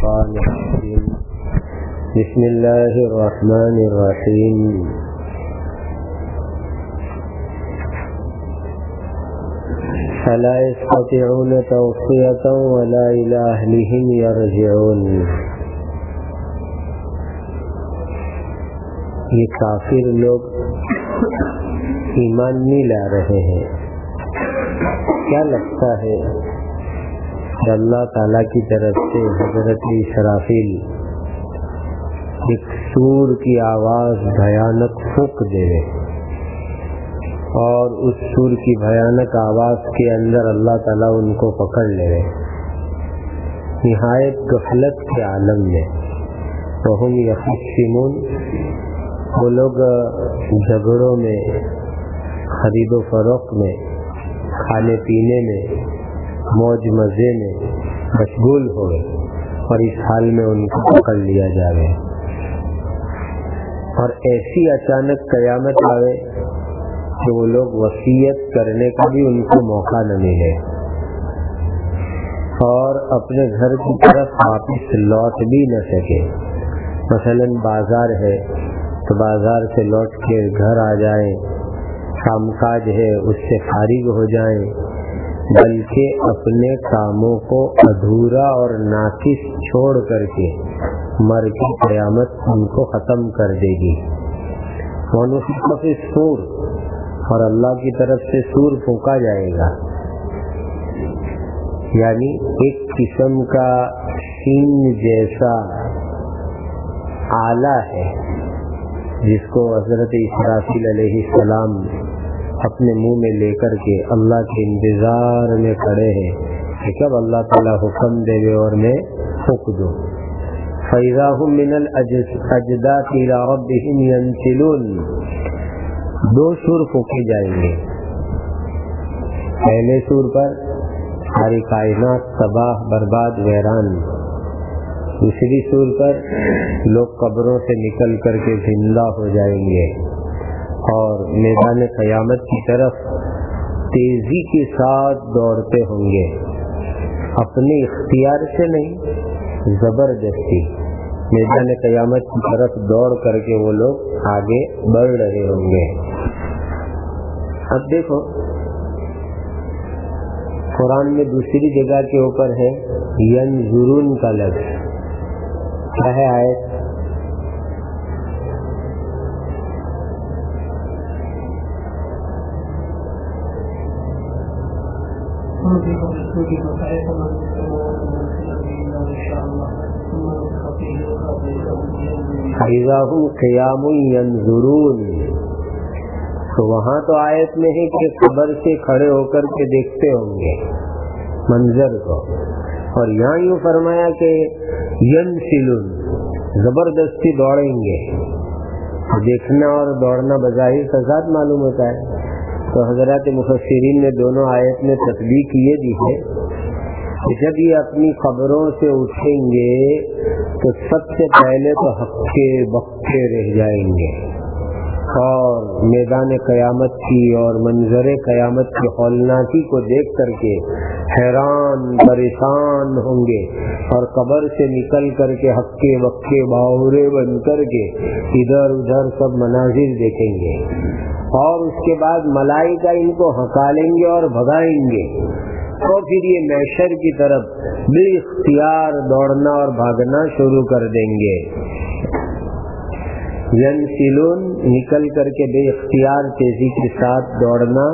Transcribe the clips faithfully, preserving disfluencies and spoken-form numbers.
الشيطان الرجيم بسم الله الرحمن الرحيم فلا يستطيعون توصية ولا إلى أهلهم يرجعون. یہ کافر لوگ ایمان نہیں لا رہے ہیں. کیا لگتا ہے کہ اللہ تعالیٰ کی طرف سے حضرت اسرافیل ایک سور کی آواز بھیانک پھونک دے اور اس سور کی بھیانک آواز کے اندر اللہ تعالیٰ ان کو پکڑ لے رہے نہایت غفلت کے عالم میں. وہم یخصمون، وہ لوگ جھگڑوں میں، خرید و فروخت میں، کھانے پینے میں، موج مزے میں مشغول ہو گئے اور اس حال میں ان کو پکڑ لیا جائے اور ایسی اچانک قیامت آئے کہ وہ لوگ وصیت کرنے کا بھی ان کو موقع نہ ملے اور اپنے گھر کی طرف واپس لوٹ بھی نہ سکے. مثلا بازار ہے تو بازار سے لوٹ کے گھر آ جائیں، کام کاج ہے اس سے فارغ ہو جائیں، بلکہ اپنے کاموں کو ادھورا اور ناقص چھوڑ کر کے مر کی قیامت ان کو ختم کر دے گی. ونفخ فی الصور، اور اللہ کی طرف سے سور پھونکا جائے گا، یعنی ایک قسم کا سینگ جیسا آلہ ہے جس کو حضرت اسرافیل علیہ السلام اپنے منہ میں لے کر کے اللہ کے انتظار میں کھڑے ہیں کہ کب اللہ تعالیٰ حکم دے گے اور میں پھونک دوں. فَإِذَا هُمْ مِنَ الْأَجْدَاثِ إِلَىٰ رَبِّهِمْ يَنْسِلُونَ. دو سور پھونکے جائیں گے. پہلے سور پر ساری کائنات تباہ برباد ویران، دوسری سور پر لوگ قبروں سے نکل کر کے زندہ ہو جائیں گے اور میدان قیامت کی طرف تیزی کے ساتھ دوڑتے ہوں گے، اپنے اختیار سے نہیں، زبردستی میدان قیامت کی طرف دوڑ کر کے وہ لوگ آگے بڑھ رہے ہوں گے. اب دیکھو قرآن میں دوسری جگہ کے اوپر ہے ینظرون کا لفظ. کیا ہے آیت؟ فَإِذَا هُمْ قِيَامٌ يَنْظُرُونَ. تو وہاں تو آیت میں ہے کہ قبر سے کھڑے ہو کر کے دیکھتے ہوں گے منظر کو، اور یہاں یوں فرمایا کہ ینسلون، زبردستی دوڑیں گے. دیکھنا اور دوڑنا بظاہر تضاد معلوم ہوتا ہے، تو حضرات مفسرین نے دونوں آیت میں تطبیق یہ دی ہے کہ جب یہ اپنی قبروں سے اٹھیں گے تو سب سے پہلے تو ہکے بکے رہ جائیں گے اور میدان قیامت کی اور منظر قیامت کی ہولناکی کو دیکھ کر کے حیران پریشان ہوں گے اور قبر سے نکل کر کے ہکے بکے باورے بن کر کے ادھر ادھر سب مناظر دیکھیں گے اور اس کے بعد ملائکہ ان کو ہکا لیں گے اور بھگائیں گے. تو پھر یہ محشر کی طرف بے اختیار دوڑنا اور بھاگنا شروع کر دیں گے. ینسلون، نکل کر کے بے اختیار تیزی کے ساتھ دوڑنا.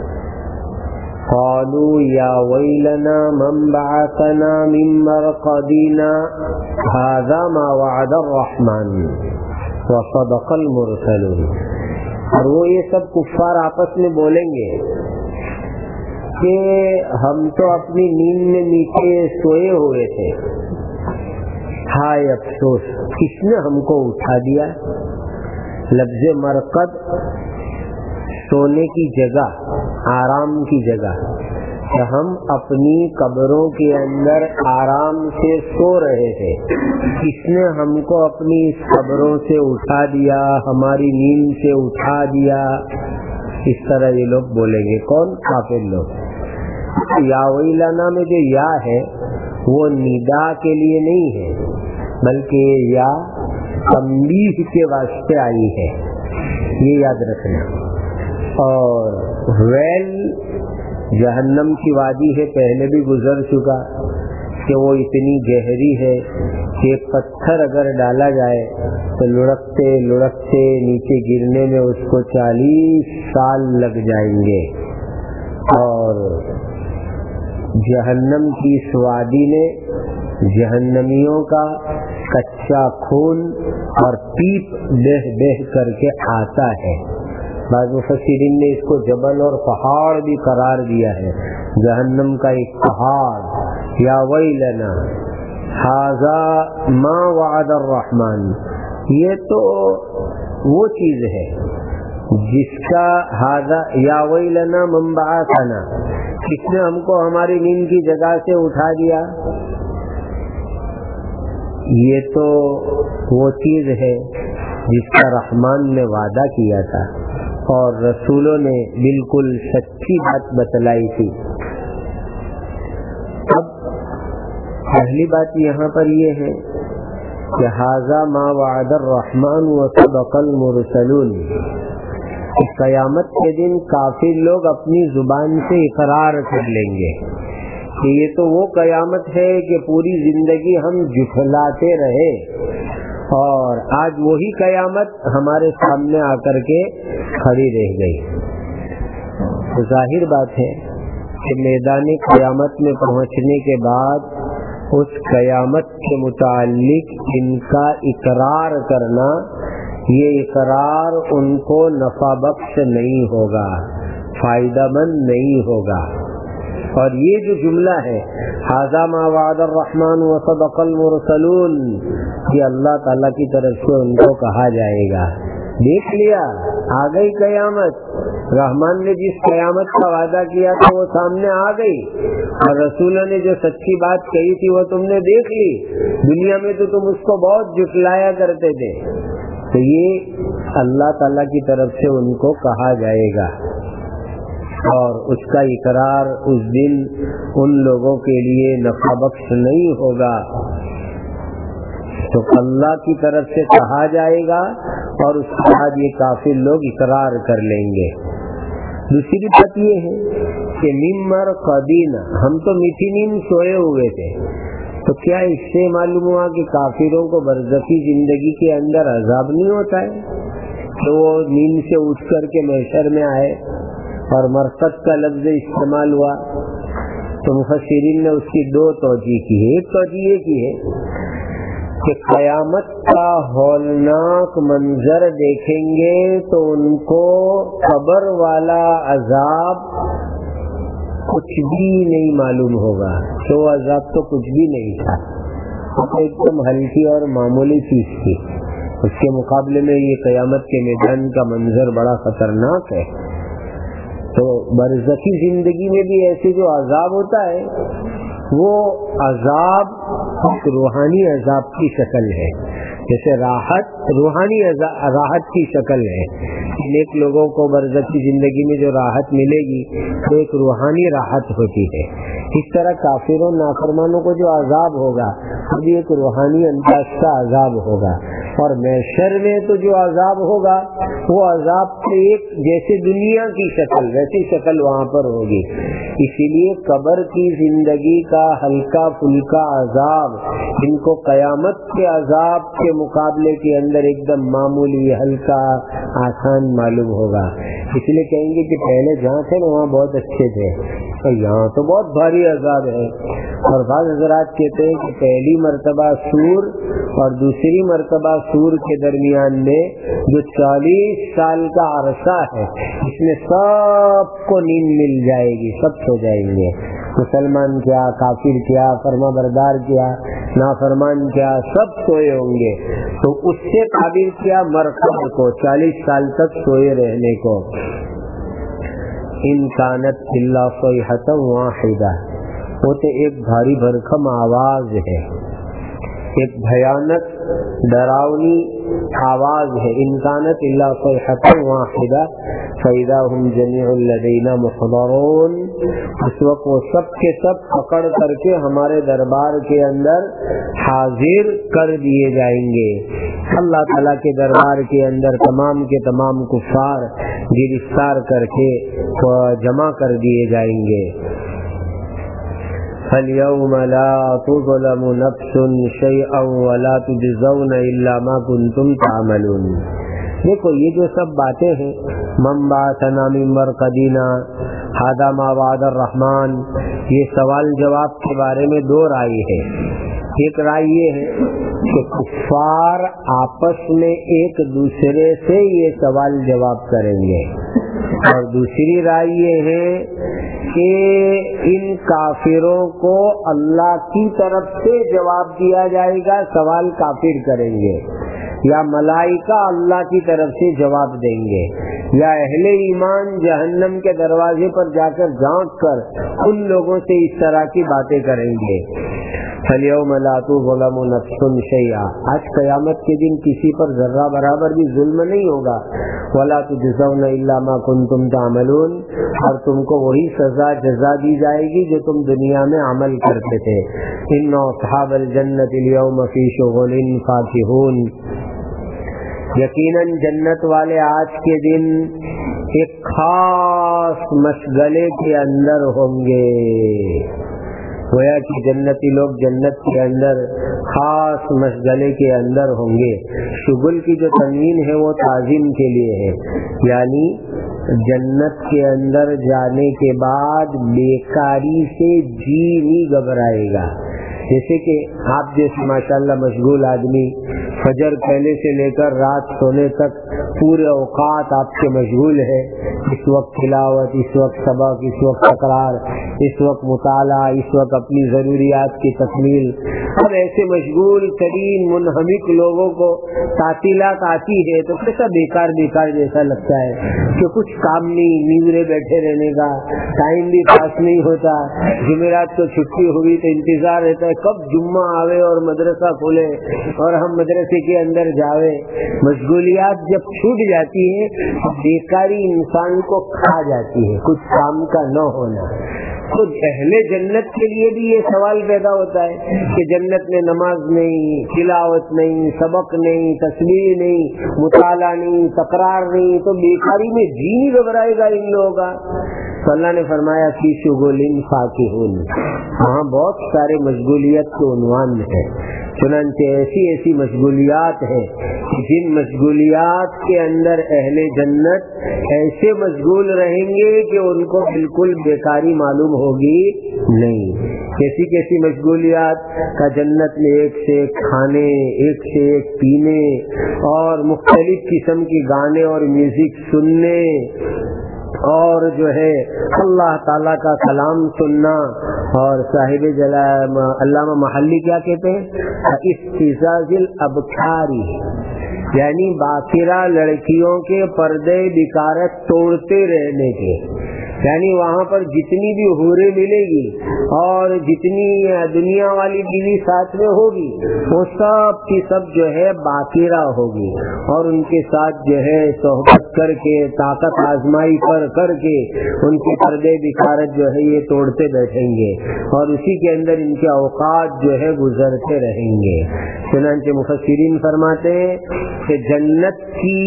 قالوا یا ویلنا من بعثنا من مرقدنا هذا ما وعد الرحمن وصدق المرسلون. اور وہ یہ سب کفار آپس میں بولیں گے کہ ہم تو اپنی نیند میں نیچے سوئے ہوئے تھے، ہائے افسوس کس نے ہم کو اٹھا دیا. لفظ مرقد سونے کی جگہ، آرام کی جگہ، کہ ہم اپنی قبروں کے اندر آرام سے سو رہے تھے، کس نے ہم کو اپنی قبروں سے اٹھا دیا، ہماری نیند سے اٹھا دیا. اس طرح یہ لوگ بولیں گے. کون؟ کافر لوگ. یا ویلانا میں جو یا ہے وہ ندا کے لیے نہیں ہے بلکہ یا تنبیہ کے واسطے آئی ہے، یہ یاد رکھنا۔ اور ویل جہنم کی وادی ہے، پہلے بھی گزر چکا کہ وہ اتنی گہری ہے کہ ایک پتھر اگر ڈالا جائے تو لڑکتے لڑکتے نیچے گرنے میں اس کو چالیس سال لگ جائیں گے۔ اور جہنم کی اس وادی نے جہنمیوں کا کچا خون اور پیپ بہ بہ کر کے آتا ہے۔ بعض مفسرین نے اس کو جبل اور پہاڑ بھی قرار دیا ہے، جہنم کا ایک پہاڑ۔ یا ویلنا ھذا ما وعد الرحمن، یہ تو وہ چیز ہے جس کا ھذا یا ویلنا من بعثنا، کس نے ہم کو ہماری نیند کی جگہ سے اٹھا دیا، یہ تو وہ چیز ہے جس کا رحمان نے وعدہ کیا تھا اور رسولوں نے بالکل سچی بات بتلائی تھی۔ اب پہلی بات یہاں پر یہ ہے کہ ھذا ما وعد الرحمن وصدق المرسلون، قیامت کے دن کافر لوگ اپنی زبان سے اقرار کر لیں گے کہ یہ تو وہ قیامت ہے کہ پوری زندگی ہم جھٹلاتے رہے اور آج وہی قیامت ہمارے سامنے آ کر کے کھڑی رہ گئی۔ تو ظاہر بات ہے کہ میدان قیامت میں پہنچنے کے بعد اس قیامت کے متعلق ان کا اقرار کرنا، یہ اقرار ان کو نفع بخش نہیں ہوگا، فائدہ مند نہیں ہوگا۔ اور یہ جو جملہ ہے ھذا ما وعد الرحمن وصدق المرسلون، یہ اللہ تعالیٰ کی طرف سے ان کو کہا جائے گا، دیکھ لیا آ گئی قیامت، رحمان نے جس قیامت کا وعدہ کیا تھا وہ سامنے آ گئی، اور رسولوں نے جو سچی بات کہی تھی وہ تم نے دیکھ لی، دنیا میں تو تم اس کو بہت جھٹلایا کرتے تھے۔ تو یہ اللہ تعالیٰ کی طرف سے ان کو کہا جائے گا، اور اس کا اقرار اس دن ان لوگوں کے لیے نفع بخش نہیں ہوگا۔ تو اللہ کی طرف سے کہا جائے گا اور اس کے بعد یہ کافر لوگ اقرار کر لیں گے۔ دوسری بات یہ ہے کہ ممر قدینا، ہم تو میٹھی نیند سوئے ہوئے تھے، تو کیا اس سے معلوم ہوا کہ کافروں کو برزخی زندگی کے اندر عذاب نہیں ہوتا ہے تو وہ نیند سے اٹھ کر کے محشر میں آئے اور مرقد کا لفظ استعمال ہوا؟ تو مفسرین نے اس کی دو توجیہ کی ہے۔ ایک توجیہ یہ کی ہے کہ قیامت کا ہولناک منظر دیکھیں گے تو ان کو قبر والا عذاب کچھ بھی نہیں معلوم ہوگا، تو عذاب تو کچھ بھی نہیں تھا، ایک دم ہلکی اور معمولی چیز تھی، اس کے مقابلے میں یہ قیامت کے میدان کا منظر بڑا خطرناک ہے۔ تو برزخی زندگی میں بھی ایسے جو عذاب ہوتا ہے وہ عذاب ایک روحانی عذاب کی شکل ہے، جیسے راحت روحانی راحت کی شکل ہے، نیک لوگوں کو برزخی زندگی میں جو راحت ملے گی وہ ایک روحانی راحت ہوتی ہے۔ اس طرح کافروں نافرمانوں کو جو عذاب ہوگا وہ بھی ایک روحانی انداز کا عذاب ہوگا، اور محشر میں تو جو عذاب ہوگا وہ عذاب سے ایک جیسے دنیا کی شکل ویسی شکل وہاں پر ہوگی۔ اسی لیے قبر کی زندگی کا ہلکا پھلکا عذاب ان کو قیامت کے عذاب کے مقابلے کے اندر ایک دم معمولی ہلکا آسان معلوم ہوگا۔ اس لیے کہیں گے کہ پہلے جہاں تھے وہاں بہت اچھے تھے، اور یہاں تو بہت بھاری عذاب ہے۔ اور بعض حضرات کہتے ہیں کہ پہلی مرتبہ سور اور دوسری مرتبہ سور کے درمیان میں جو چالیس سال کا عرصہ ہے اس میں سب کو نیند مل جائے گی، سب سو جائیں گے، مسلمان کیا، کافر کیا، فرما بردار کیا، نافرمان کیا، سب سوئے ہوں گے۔ تو اس سے تعبیر کیا مرقد کو، چالیس سال تک سوئے رہنے کو۔ ان کانت الا صیحۃ واحدہ، وہ تو ایک بھاری بھرکم آواز ہے، ایک بھیانک ڈراؤنی آواز ہے، ان کانت الا صیحۃ واحدہ فاذا هم جميع لدینا محضرون، اس وقت وہ سب کے سب پکڑ کر کے ہمارے دربار کے اندر حاضر کر دیے جائیں گے۔ اللہ تعالیٰ کے دربار کے اندر تمام کے تمام کفار گرفتار کر کے جمع کر دیے جائیں گے۔ فَالْيَوْمَ لَا تُظْلَمُ نَفْسٌ شَيْئًا وَلَا تُجْزَوْنَ إِلَّا مَا كُنْتُمْ تَعْمَلُونَ۔ دیکھو یہ جو سب باتیں ہیں، مَن بَعَثَنَا مِن مَرْقَدِنَا هَذَا مَا وَعَدَ الرَّحْمَنُ، یہ سوال جواب کے بارے میں دو رائے ہے۔ ایک رائے یہ ہے کہ کفار آپس میں ایک دوسرے سے یہ سوال جواب کریں گے، اور دوسری رائے یہ ہے کہ ان کافروں کو اللہ کی طرف سے جواب دیا جائے گا، سوال کافر کریں گے، یا ملائکہ اللہ کی طرف سے جواب دیں گے، یا اہل ایمان جہنم کے دروازے پر جا کر جھانک کر ان لوگوں سے اس طرح کی باتیں کریں گے۔ فَالْيَوْمَ لَا تُظْلَمُ نَفْسٌ شَيْئًا، آج قیامت کے دن کسی پر ذرہ برابر بھی ظلم نہیں ہوگا۔ وَلَا تُجْزَوْنَ إِلَّا مَا كُنْتُمْ تَعْمَلُونَ، اور تم کو وہی سزا جزا دی جائے گی جو تم دنیا میں عمل کرتے تھے۔ إِنَّ أَصْحَابَ الْجَنَّةِ الْيَوْمَ فِي شُغُلٍ فَاكِهُونَ، یقیناً جنت والے آج کے دن ایک خاص مشغلے کے اندر ہوں گے۔ گویا کہ جنتی لوگ جنت کے اندر خاص مشغلے کے اندر ہوں گے۔ شغل کی جو تنوین ہے وہ تعظیم کے لیے ہے، یعنی جنت کے اندر جانے کے بعد بیکاری سے جی نہیں گھبرائے گا۔ جیسے کہ آپ جیسے ماشاءاللہ مشغول آدمی فجر پہلے سے لے کر رات سونے تک پورے اوقات آپ کے مشغول ہے، اس وقت تلاوت، اس وقت سبق، اس وقت تکرار، اس وقت مطالعہ، اس وقت اپنی ضروریات کی تکمیل۔ اب ایسے مشغول ترین منہمک لوگوں کو تعطیلات آتی ہے تو کیسا بیکار بیکار جیسا لگتا ہے کہ کچھ کام نہیں، نیورے بیٹھے رہنے کا، ٹائم بھی پاس نہیں ہوتا۔ جمعرات کو چھٹی ہوئی تو انتظار رہتا ہے کب جمعہ آوے اور مدرسہ کھولے اور ہم مدرسے کے اندر جاوے۔ مشغولیات جب چھوٹ جاتی ہے تو بیکاری انسان کو کھا جاتی ہے، کچھ کام کا نہ ہونا۔ تو اہل جنت کے لیے بھی یہ سوال پیدا ہوتا ہے کہ جنت میں نماز نہیں، تلاوت نہیں، سبق نہیں، تسبیح نہیں، مطالعہ نہیں، تکرار نہیں، تو بیکاری میں جی نہیں گھبرائے گا ان لوگوں کا۔ تو اللہ نے فرمایا فی شغل فاکہون، وہاں بہت سارے مشغولیت کے عنوان ہیں، چنانچہ ایسی ایسی مشغولیات ہیں جن مشغولیات کے اندر اہل جنت ایسے مشغول رہیں گے کہ ان کو بالکل بیکاری معلوم ہوگی نہیں۔ کیسی کیسی مشغولیات کا جنت میں ایک سے ایک کھانے، ایک سے ایک پینے، اور مختلف قسم کی گانے اور میوزک سننے، اور جو ہے اللہ تعالیٰ کا کلام سننا، اور صاحب جلال علامہ محلی کیا کہتے ہیں، استزاز الابکاری، یعنی باقرہ لڑکیوں کے پردے بکارت توڑتے رہنے کے، یعنی وہاں پر جتنی بھی حوریں ملے گی اور جتنی دنیا والی بیوی ساتھ میں ہوگی وہ سب کی سب جو ہے باقرہ ہوگی، اور ان کے ساتھ جو ہے صحبت کر کے طاقت آزمائی پر کر کے ان کے پردے بکارت جو ہے یہ توڑتے بیٹھیں گے، اور اسی کے اندر ان کے اوقات جو ہے گزرتے رہیں گے۔ چنانچہ مفسرین فرماتے ہیں کہ جنت کی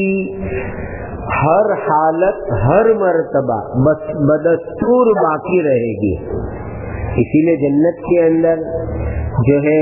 ہر حالت، ہر مرتبہ بس بدستور باقی رہے گی۔ اسی لیے جنت کے اندر جو ہے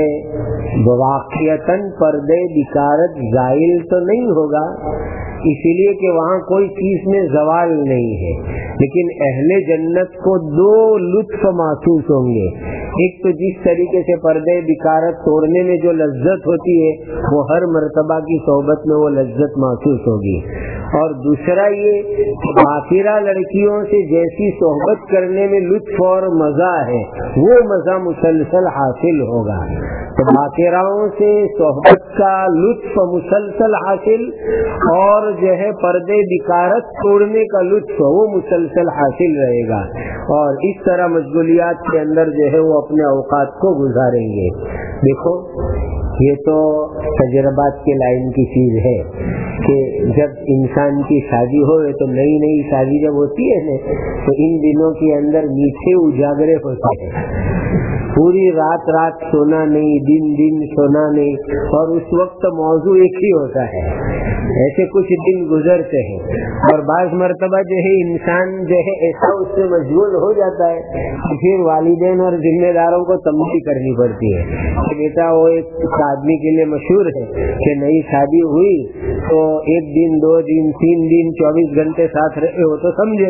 واقعتاً پردے بکارت زائل تو نہیں ہوگا، اسی لیے کہ وہاں کوئی چیز میں زوال نہیں ہے، لیکن اہل جنت کو دو لطف محسوس ہوں گے۔ ایک تو جس طریقے سے پردے بکارت توڑنے میں جو لذت ہوتی ہے وہ ہر مرتبہ کی صحبت میں وہ لذت محسوس ہوگی، اور دوسرا یہ کہ باقرہ لڑکیوں سے جیسی صحبت کرنے میں لطف اور مزہ ہے وہ مزہ مسلسل حاصل ہوگا۔ تو باقراؤں سے صحبت کا لطف مسلسل حاصل، اور جو ہے پردے بکارت توڑنے کا لطف وہ مسلسل حاصل رہے گا، اور اس طرح مشغولیات کے اندر جو ہے وہ اپنے اوقات کو گزاریں گے۔ دیکھو یہ تو تجربات کے لائن کی چیز ہے کہ جب انسان کی شادی ہو تو نئی نئی شادی جب ہوتی ہے نا تو ان دنوں کے اندر میٹھے اجاگرے ہوتے ہیں، پوری رات رات سونا نہیں، دن دن سونا نہیں، اور اس وقت موضوع ایک ہی ہوتا ہے. ایسے کچھ دن گزرتے ہیں اور بعض مرتبہ جو ہے انسان جو ہے ایسا اس سے مشغول ہو جاتا ہے کہ پھر والدین اور ذمہ داروں کو تنبیہ کرنی پڑتی ہے کہ بیٹا وہ ایک آدمی کے لیے مشہور ہے کہ نئی شادی ہوئی تو ایک دن دو دن تین دن چوبیس گھنٹے ساتھ رہے ہو تو سمجھے،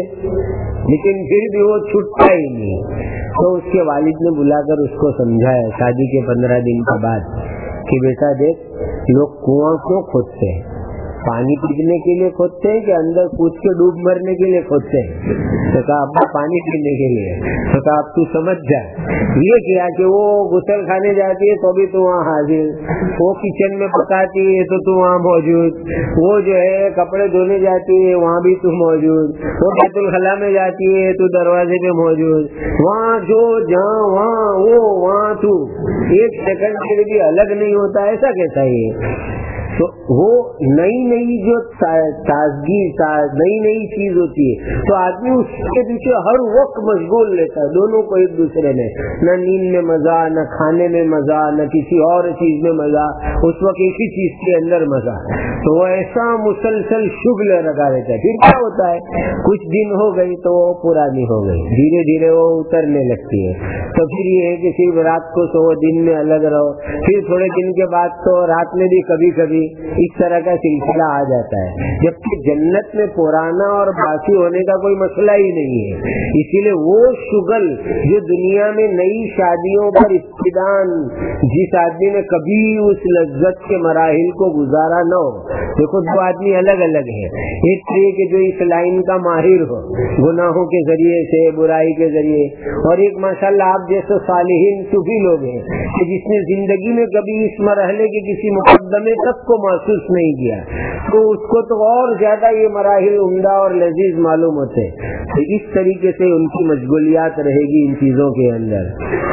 لیکن پھر بھی وہ چھٹتا ہی نہیں. تو اس کے والد نے بلا کر اس کو سمجھایا شادی کے پندرہ دن کے بعد کہ بیٹا دیکھ، لوگ کنواں کیوں کھودتے ہیں؟ پانی پینے کے لیے کھودتے ہیں کہ اندر کود کے ڈوب مرنے کے لیے کھودتے ہیں؟ تو کہا ابا پانی پینے کے لیے. تو کہا اب تو سمجھ جا. یہ کیا کہ وہ غسل خانے جاتی ہے تو بھی تو وہاں حاضر، وہ کچن میں پکاتی ہے تو تو وہاں موجود، وہ جو ہے کپڑے دھونے جاتی ہے وہاں بھی تو موجود، وہ بیت الخلاء میں جاتی ہے تو دروازے پہ موجود، وہاں جو جہاں وہاں وہ وہاں تو ایک سیکنڈ کے لیے بھی الگ نہیں ہوتا. ایسا کیسا ہے؟ تو وہ نئی نئی جو تازگی نئی نئی چیز ہوتی ہے تو آدمی اس کے پیچھے ہر وقت مشغول لیتا ہے. دونوں کو ایک دوسرے میں نہ نیند میں مزہ، نہ کھانے میں مزہ، نہ کسی اور چیز میں مزہ، اس وقت ایک ہی چیز کے اندر مزہ. تو وہ ایسا مسلسل شغل لگا رہتا ہے. پھر کیا ہوتا ہے، کچھ دن ہو گئی تو وہ پرانی ہو گئی، دھیرے دھیرے وہ اترنے لگتی ہے. تو پھر یہ ہے کہ صرف رات کو سو، دن میں الگ رہو، پھر تھوڑے دن کے بعد تو رات میں بھی کبھی کبھی اس طرح کا سلسلہ آ جاتا ہے. جبکہ جنت میں پرانا اور باسی ہونے کا کوئی مسئلہ ہی نہیں ہے. اسی لیے وہ شغل جو دنیا میں نئی شادیوں پر ابتدان جس آدمی نے کبھی اس لذت کے مراحل کو گزارا نہ ہو، دیکھو دو آدمی الگ الگ ہیں. ایک یہ کہ جو اس لائن کا ماہر ہو گناہوں کے ذریعے سے، برائی کے ذریعے، اور ایک ماشاءاللہ آپ جیسے صالحین صوفی لوگ ہیں کہ جس نے زندگی میں کبھی اس مرحلے کے کسی مقدمے تک کو محسوس نہیں کیا، تو اس کو تو اور زیادہ یہ مراحل عمدہ اور لذیذ معلوم ہوتے. تو اس طریقے سے ان کی مشغولیات رہے گی ان چیزوں کے اندر.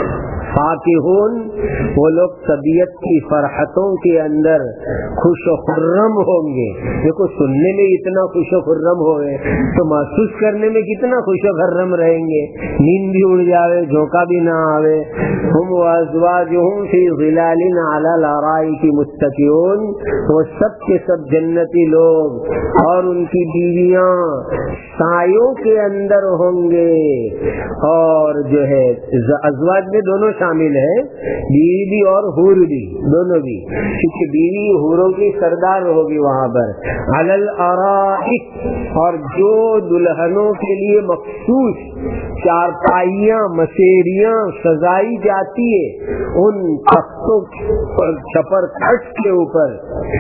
فاکہون، وہ لوگ طبیعت کی فرحتوں کے اندر خوش و خرم ہوں گے. دیکھو سننے میں اتنا خوش و خرم ہوئے تو محسوس کرنے میں کتنا خوش و خرم رہیں گے. نیند بھی اڑ جاوے، جھونکا بھی نہ آوے. ہم وازواجہم فی ظلال علی الارائک متکئون، وہ سب کے سب جنتی لوگ اور ان کی بیویاں سایوں کے اندر ہوں گے. اور جو ہے ازواج میں دونوں شامل ہے، بیوی بھی اور حور بھی، دونوں بھی، کیونکہ بیوی حوروں کی سردار ہوگی وہاں پر. علی الارائک، اور جو دلہنوں کے لیے مخصوص چارپائیاں مسیریاں سجائی جاتی ہے ان تختوں پر چھپر کھٹ کے اوپر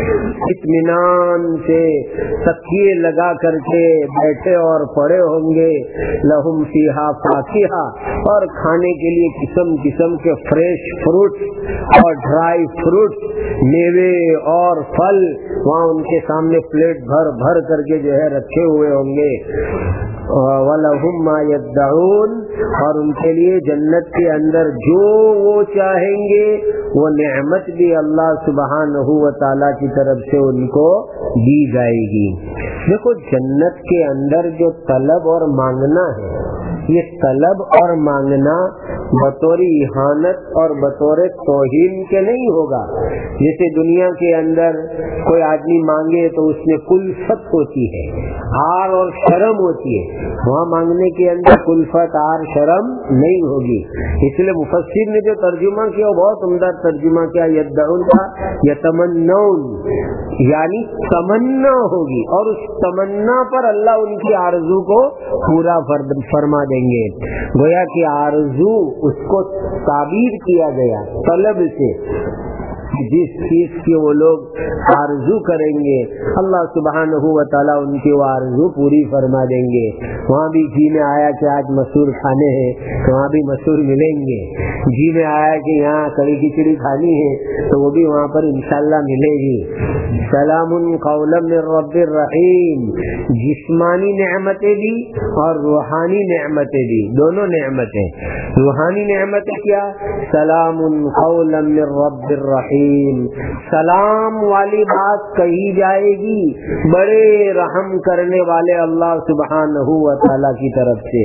اطمینان سے تکیے لگا کر کے بیٹھے اور پڑے ہوں گے. لہم فیہا فاکہہ، اور کھانے کے لیے قسم قسم کے فریش فروٹ اور ڈرائی فروٹ، میوے اور پھل وہاں ان کے سامنے پلیٹ بھر بھر کر کے جو ہے رکھے ہوئے ہوں گے. وَلَهُمْ مَا يَدَّعُونَ، اور ان کے لیے جنت کے اندر جو وہ چاہیں گے وہ نعمت بھی اللہ سبحانہ و تعالیٰ کی طرف سے ان کو دی جائے گی. دیکھو جنت کے اندر جو طلب اور مانگنا ہے، یہ طلب اور مانگنا بطور اہانت اور بطور توہین کے نہیں ہوگا. جیسے دنیا کے اندر کوئی آدمی مانگے تو اس میں کلفت ہوتی ہے، آر اور شرم ہوتی ہے. وہاں مانگنے کے اندر کلفت، آر، شرم نہیں ہوگی. اس لیے مفسر نے جو ترجمہ کیا وہ بہت عمدہ ترجمہ کیا، یدعون کا یتمنون، یعنی تمنا ہوگی اور اس تمنا پر اللہ ان کی آرزو کو پورا فرما دیں گے. گویا کہ آرزو اس کو تعبیر کیا گیا طلب سے، جس چیز کی وہ لوگ آرزو کریں گے اللہ سبحانہ و تعالیٰ ان کی وہ آرزو پوری فرما دیں گے. وہاں بھی جی میں آیا کہ آج مسور کھانے ہیں تو وہاں بھی مسور ملیں گے. جی میں آیا کہ یہاں کڑی کھچڑی کھانی ہے تو وہ بھی وہاں پر انشاءاللہ ملے گی. سلام قولا من رب الرحیم، جسمانی نعمتیں بھی اور روحانی نعمتیں بھی، دونوں نعمتیں. روحانی نعمتیں کیا؟ سلام قولا من رب الرحیم، الرحیم. سلام والی بات کہی جائے گی بڑے رحم کرنے والے اللہ سبحانہ و تعالی کی طرف سے.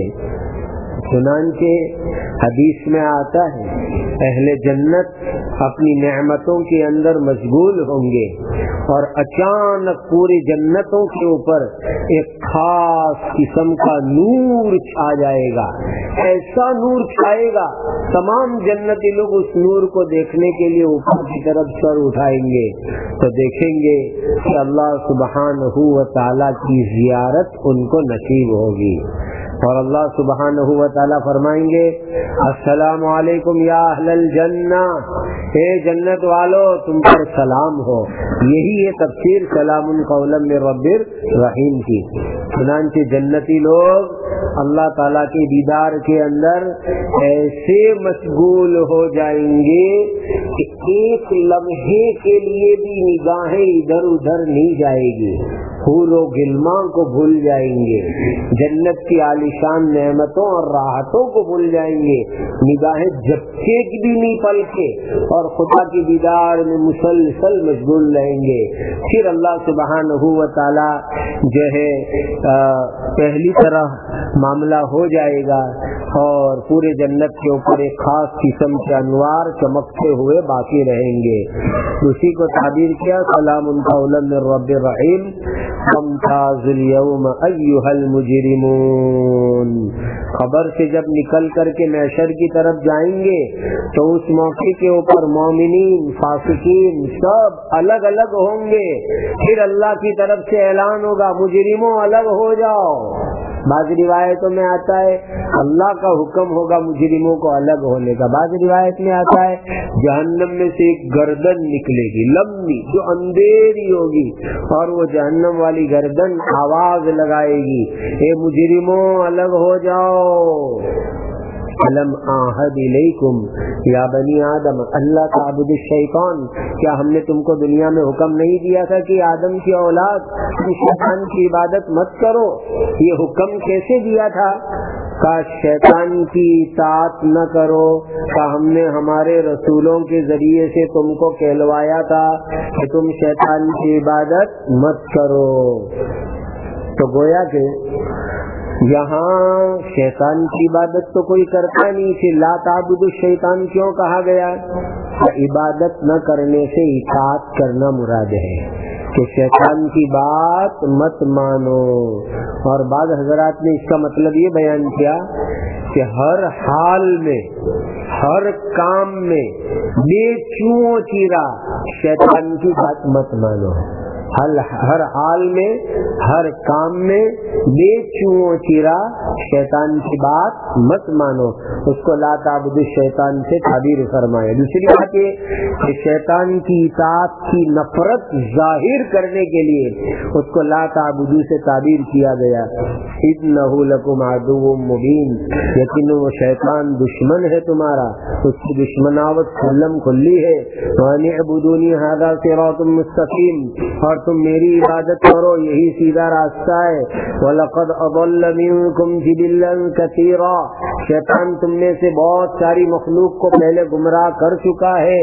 چنانچہ حدیث میں آتا ہے اہل جنت اپنی نعمتوں کے اندر مشغول ہوں گے اور اچانک پوری جنتوں کے اوپر ایک خاص قسم کا نور چھا جائے گا. ایسا نور چھائے گا تمام جنتی لوگ اس نور کو دیکھنے کے لیے اوپر کی طرف سر اٹھائیں گے تو دیکھیں گے کہ اللہ سبحانہ و تعالی کی زیارت ان کو نصیب ہوگی. اور اللہ سبحانہ و تعالیٰ فرمائیں گے السلام علیکم یا اہل الجنہ، اے جنت والو تم پر سلام ہو. یہی ہے تفسیر سلام قولا من رب الرحیم کی. چنانچہ جنتی لوگ اللہ تعالیٰ کے دیدار کے اندر ایسے مشغول ہو جائیں گے کہ ایک لمحے کے لیے بھی نگاہیں ادھر ادھر نہیں جائے گی، پھول و گلمان کو بھول جائیں گے، جنت کی عالیشان نعمتوں اور راحتوں کو بھول جائیں گے، نگاہیں جھپکے کی بھی نہیں پلکے اور خدا کی دیدار میں مسلسل مشغول رہیں گے. پھر اللہ سبحانہ و تعالی جو ہے پہلی طرح معاملہ ہو جائے گا اور پورے جنت کے اوپر ایک خاص قسم کے انوار چمکتے ہوئے باقی رہیں گے. اسی کو تعبیر کیا سلام قولا من رب الرحیم وامتاز اليوم ایھا المجرمون. خبر سے جب نکل کر کے محشر کی طرف جائیں گے تو اس موقع کے اوپر مومنین فاسقین سب الگ الگ ہوں گے. پھر اللہ کی طرف سے اعلان ہوگا مجرموں الگ ہو جاؤ. بعض روایتوں میں آتا ہے اللہ کا حکم ہوگا مجرموں کو الگ ہونے کا. بعض روایت میں آتا ہے جہنم میں سے ایک گردن نکلے گی لمبی جو اندھیری ہوگی اور وہ جہنم والی گردن آواز لگائے گی اے مجرموں الگ ہو جاؤ. الم اعہد الیکم یا بنی آدم اللہ تعبد الشیطان، کیا ہم نے تم کو دنیا میں حکم نہیں دیا تھا کہ آدم کی اولاد تم شیطان کی عبادت مت کرو؟ یہ حکم کیسے دیا تھا؟ کا شیطان کی اطاعت نہ کرو، کا ہم نے ہمارے رسولوں کے ذریعے سے تم کو کہلوایا تھا کہ تم شیطان کی عبادت مت کرو. تو گویا کہ یہاں شیطان کی عبادت تو کوئی کرتا نہیں، پھر لا تعبد الشیطان کیوں کہا گیا؟ عبادت نہ کرنے سے اطاعت کرنا مراد ہے کہ شیطان کی بات مت مانو. اور بعض حضرات نے اس کا مطلب یہ بیان کیا کہ ہر حال میں ہر کام میں بے چوں چیرا شیطان کی بات مت مانو. ہر حال میں ہر کام میں بے چوں چیرا شیطان کی بات مت مانو. اس کو لا تعبد الشیطان سے تعبیر فرمایا. دوسری بات یہ کہ شیطان کی اطاعت کی نفرت ظاہر کرنے کے لیے اس کو لا تعبدو سے تعبیر کیا گیا. انہ لکم عدو مبین، یقیناً وہ شیطان دشمن ہے تمہارا، اس کی دشمناوت کھلم کھلی ہے. وان اعبدونی ھذا صراط مستقیم، اور تم میری عبادت کرو یہی سیدھا راستہ ہے. وَلَقَدْ أَضَلَّ مِنْكُمْ جِبِلًّا كَثِيرًا، شیطان تم میں سے بہت ساری مخلوق کو پہلے گمراہ کر چکا ہے.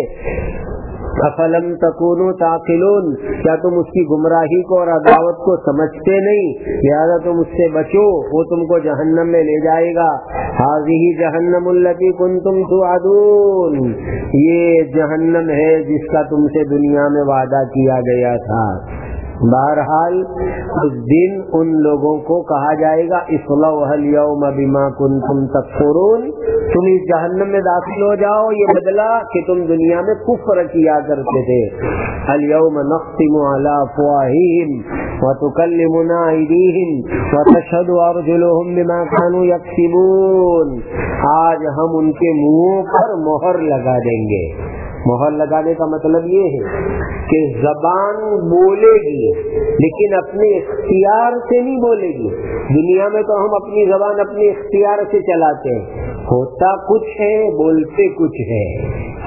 افلم تکونوا تعقلون، کیا تم اس کی گمراہی کو اور عداوت کو سمجھتے نہیں؟ لہذا تم اس سے بچو، وہ تم کو جہنم میں لے جائے گا. هذه جہنم التي كنتم توعدون، یہ جہنم ہے جس کا تم سے دنیا میں وعدہ کیا گیا تھا. بہرحال اس دن ان لوگوں کو کہا جائے گا اصلوها اليوم بما كنتم تکفرون، تم اس جہنم میں داخل ہو جاؤ، یہ بدلہ کہ تم دنیا میں کفر کیا کرتے تھے. اليوم نختم على افواههم وتكلمنا ايديهم وتشهد ارجلهم بما كانوا يكسبون، آج ہم ان کے منہوں پر مہر لگا دیں گے. مہر لگانے کا مطلب یہ ہے کہ زبان بولے گی لیکن اپنے اختیار سے نہیں بولے گی. دنیا میں تو ہم اپنی زبان اپنے اختیار سے چلاتے ہیں، ہوتا کچھ ہے بولتے کچھ ہے،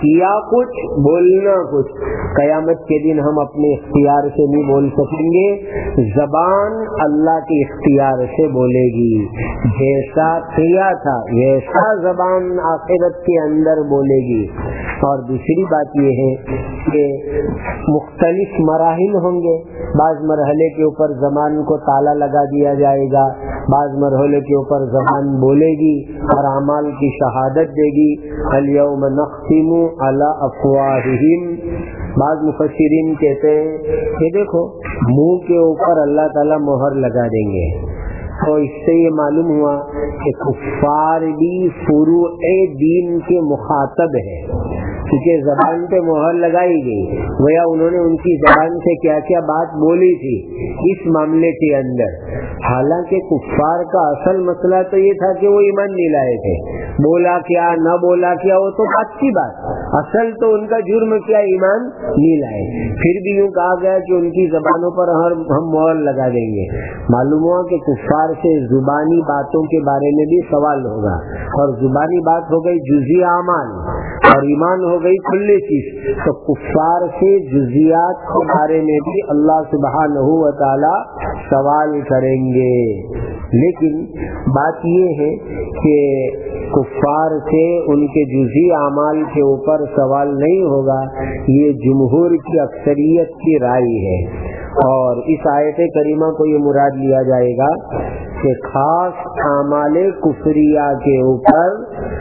کیا کچھ بولنا کچھ. قیامت کے دن ہم اپنے اختیار سے نہیں بول سکیں گے, زبان اللہ کے اختیار سے بولے گی. جیسا کیا تھا ویسا زبان آخرت کے اندر بولے گی. اور دوسری بات یہ ہے کہ مختلف مراحل ہوں گے. بعض مرحلے کے اوپر زبان کو تالا لگا دیا جائے گا, بعض مرحلے کے اوپر زبان بولے گی اور اعمال کی شہادت دے گی. الیوم نختم علی افواہہم. بعض مفسرین کہتے ہیں کہ دیکھو منہ کے اوپر اللہ تعالیٰ مہر لگا دیں گے. تو اس سے یہ معلوم ہوا کہ کفار بھی فروع دین کے مخاطب ہے, کیونکہ زبان پہ مہر لگائی گئی. گویا انہوں نے ان کی زبان سے کیا کیا بات بولی تھی اس معاملے کے اندر. حالانکہ کفار کا اصل مسئلہ تو یہ تھا کہ وہ ایمان نہیں لائے تھے. بولا کیا نہ بولا کیا وہ تو بات کی بات, اصل تو ان کا جرم کیا ایمان نہیں لائے. پھر بھی یوں کہا گیا کہ ان کی زبانوں پر ہم مہر لگا دیں گے. معلوم ہوا کہ کفار سے زبانی باتوں کے بارے میں بھی سوال ہوگا, اور زبانی بات ہو گئی جزئی اعمال اور ایمان ہو گئی کھلی چیز. تو کفار سے جزیات کے بارے میں بھی اللہ سبحانہ و تعالی سوال کریں گے. لیکن بات یہ ہے کہ کفار سے ان کے جزئی اعمال کے اوپر سوال نہیں ہوگا, یہ جمہور کی اکثریت کی رائے ہے. اور اس آیت کریمہ کو یہ مراد لیا جائے گا کہ خاص اعمال کفریہ کے اوپر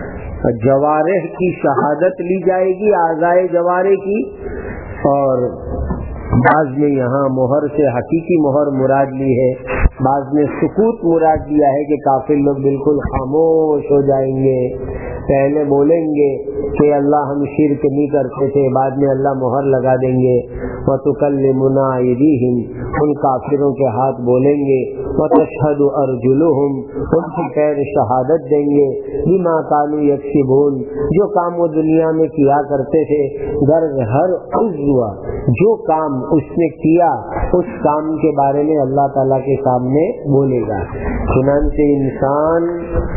جوارح کی شہادت لی جائے گی, اعضائے جوارح کی. اور بعض نے یہاں مہر سے حقیقی مہر مراد لی ہے, بعض نے سکوت مراد لیا ہے کہ کافر لوگ بالکل خاموش ہو جائیں گے, پہلے بولیں گے کہ اللہ ہم شرک نہیں کرتے تھے, بعد میں اللہ مہر لگا دیں گے. وَتُكَلِّمُنَا أَيْدِيهِمْ, ان کافروں کے ہاتھ بولیں گے. وَتَشْهَدُ أَرْجُلُهُمْ, ان کی پیر شہادت دیں گے. بِمَا كَانُوا يَكْسِبُونَ, جو کام وہ دنیا میں کیا کرتے تھے. غرض ہر عضو جو کام اس نے کیا اس کام کے بارے میں اللہ تعالیٰ کے سامنے بولے گا. چنانچہ انسان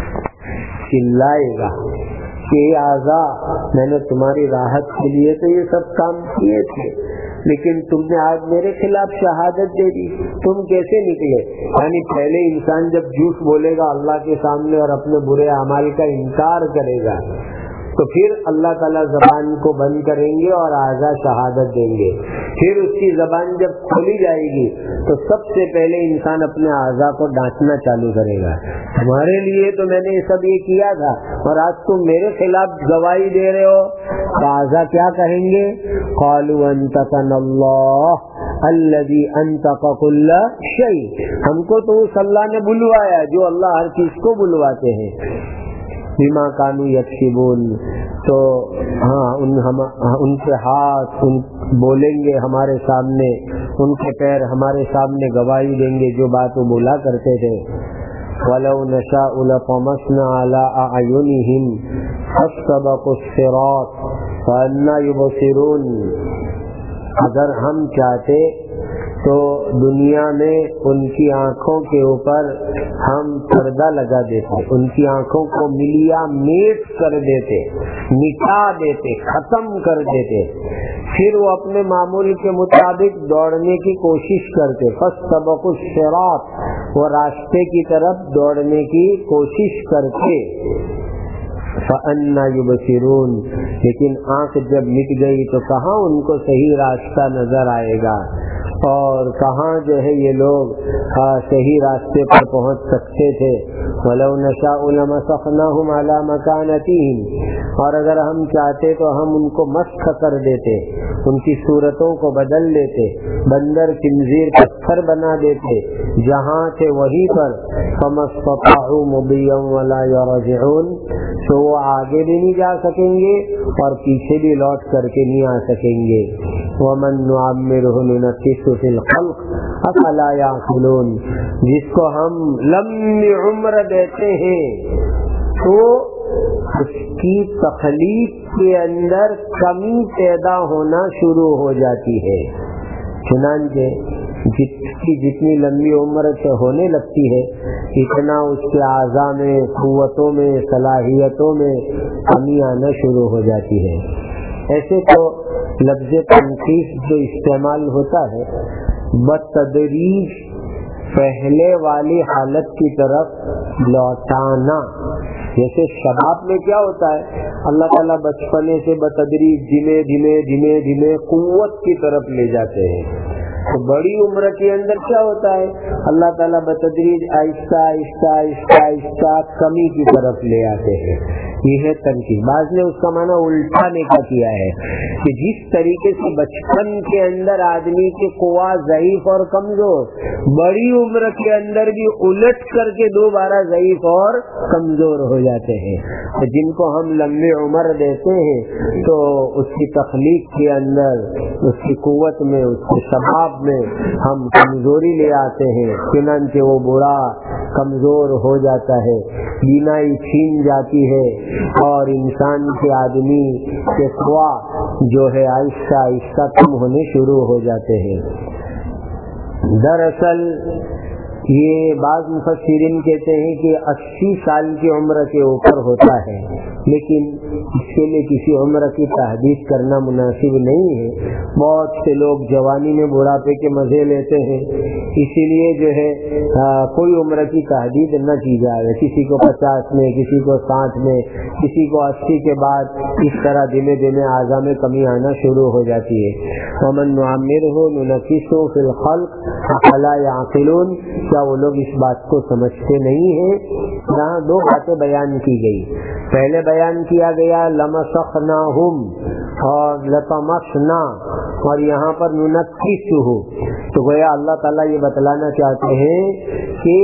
چلائے گا کہ اعضا میں نے تمہاری راحت کے لیے تو یہ سب کام کیے تھے, لیکن تم نے آج میرے خلاف شہادت دے دی, تم کیسے نکلے. یعنی پہلے انسان جب جھوٹ بولے گا اللہ کے سامنے اور اپنے برے اعمال کا انکار کرے گا, تو پھر اللہ تعالیٰ زبان کو بند کریں گے اور اعضا شہادت دیں گے. پھر اس کی زبان جب کھولی جائے گی تو سب سے پہلے انسان اپنے اعضا کو ڈانٹنا چالو کرے گا, تمہارے لیے تو میں نے یہ سب یہ کیا تھا اور آج تم میرے خلاف گواہی دے رہے ہو. تو اعضا کیا کہیں گے؟ قالوا انطقنا اللہ الذی انطق کل شیء, ہم کو تو اس اللہ نے بلوایا جو اللہ ہر چیز کو بلواتے ہیں. بما کانوا یکسبون, تو ہاں ان ہم ان کے ہاتھ ان بولیں گے ہمارے سامنے, ان کے پیر ہمارے سامنے گواہی دیں گے جو بات وہ بولا کرتے تھے. وَلَوْ نَشَاءُ لَطَمَسْنَا عَلَىٰ أَعْيُنِهِمْ فَاسْتَبَقُوا الصِّرَاطَ فَأَنَّىٰ يُبْصِرُونَ, اگر ہم چاہتے تو دنیا میں ان کی آنکھوں کے اوپر ہم پردہ لگا دیتے, ان کی آنکھوں کو ملیا میٹ کر دیتے, مٹا دیتے, ختم کر دیتے. پھر وہ اپنے معمول کے مطابق دوڑنے کی کوشش کرتے. فاستبقوا الصراط, وہ راستے کی طرف دوڑنے کی کوشش کرتے. فَأَنَّىٰ يُبْصِرُونَ, لیکن آنکھ جب مٹ گئی تو کہاں ان کو صحیح راستہ نظر آئے گا, اور کہاں جو ہے یہ لوگ صحیح راستے پر پہنچ سکتے تھے. وَلَوْ نَشَاءُ لَمَسَخْنَاهُمْ عَلَىٰ مَكَانَتِهِمْ, اور اگر ہم چاہتے تو ہم ان کو مسخ کر دیتے, ان کی صورتوں کو بدل دیتے, بندر خنزیر پتھر بنا دیتے, جہاں تھے وہیں پر. فَمَا اسْتَطَاعُوا مُضِيًّا وَلَا يَرْجِعُونَ, تو وہ آگے بھی نہیں جا سکیں گے اور پیچھے بھی لوٹ کر کے نہیں آ سکیں گے. وَمَن نُعَمِّرْهُ نُنَكِّسْهُ فِي الْخَلْقِ أَفَلَا يَعْقِلُونَ, جس کو ہم لمبی عمر دیتے ہیں تو اس کی تخلیق کے اندر کمی پیدا ہونا شروع ہو جاتی ہے. چنانچہ جتنی جتنی لمبی عمر سے ہونے لگتی ہے اتنا اس کے اعضاء میں, قوتوں میں, صلاحیتوں میں کمی آنا شروع ہو جاتی ہے. ایسے تو لفظ تنقیص جو استعمال ہوتا ہے بتدریج پہلے والی حالت کی طرف لوٹانا. جیسے شباب میں کیا ہوتا ہے, اللہ تعالیٰ بچپنے سے بتدریج دھیمے دھیمے دھیمے دھیمے قوت کی طرف لے جاتے ہیں. تو بڑی عمر کے اندر کیا ہوتا ہے, اللہ تعالیٰ بتدریج آہستہ آہستہ آہستہ آہستہ کمی کی طرف لے آتے ہیں. یہ ہے تنقید. بعض نے اس کا معنی الٹانے کا کیا ہے کہ جس طریقے سے بچپن کے اندر آدمی کے قوا ضعیف اور کمزور, بڑی عمر کے اندر بھی الٹ کر کے دوبارہ ضعیف اور کمزور ہو جاتے ہیں. جن کو ہم لمبی عمر دیتے ہیں تو اس کی تخلیق کے اندر, اس کی قوت میں, اس کے شباب میں ہم کمزوری لے آتے ہیں, چنانچہ وہ بوڑھا کمزور ہو جاتا ہے, بینائی چھین جاتی ہے اور انسان کے آدمی کے قوا جو ہے آہستہ آہستہ کم ہونے شروع ہو جاتے ہیں. دراصل یہ بعض مفسرین کہتے ہیں کہ اسی سال کی عمر کے اوپر ہوتا ہے, لیکن اس کے لیے کسی عمر کی تحدید کرنا مناسب نہیں ہے. بہت سے لوگ جوانی میں بڑھاپے کے مزے لیتے ہیں, اسی لیے جو ہے آ, کوئی عمر کی تحدید نہ کی جائے. کسی کو پچاس میں, کسی کو ساٹھ میں, کسی کو اسی کے بعد, اس طرح دھیمے دھیمے اعضاء میں کمی آنا شروع ہو جاتی ہے. ومن نعمرہ ننکسہ فی الخلق افلا یعقلون. کیا وہ لوگ اس بات کو سمجھتے نہیں ہیں؟ یہاں دو باتیں بیان کی گئی. پہلے بیان کیا گیا لمسخناہم اور لطمسنا, اور یہاں پر ننکسہ. تو گویا اللہ تعالیٰ یہ بتلانا چاہتے ہیں کہ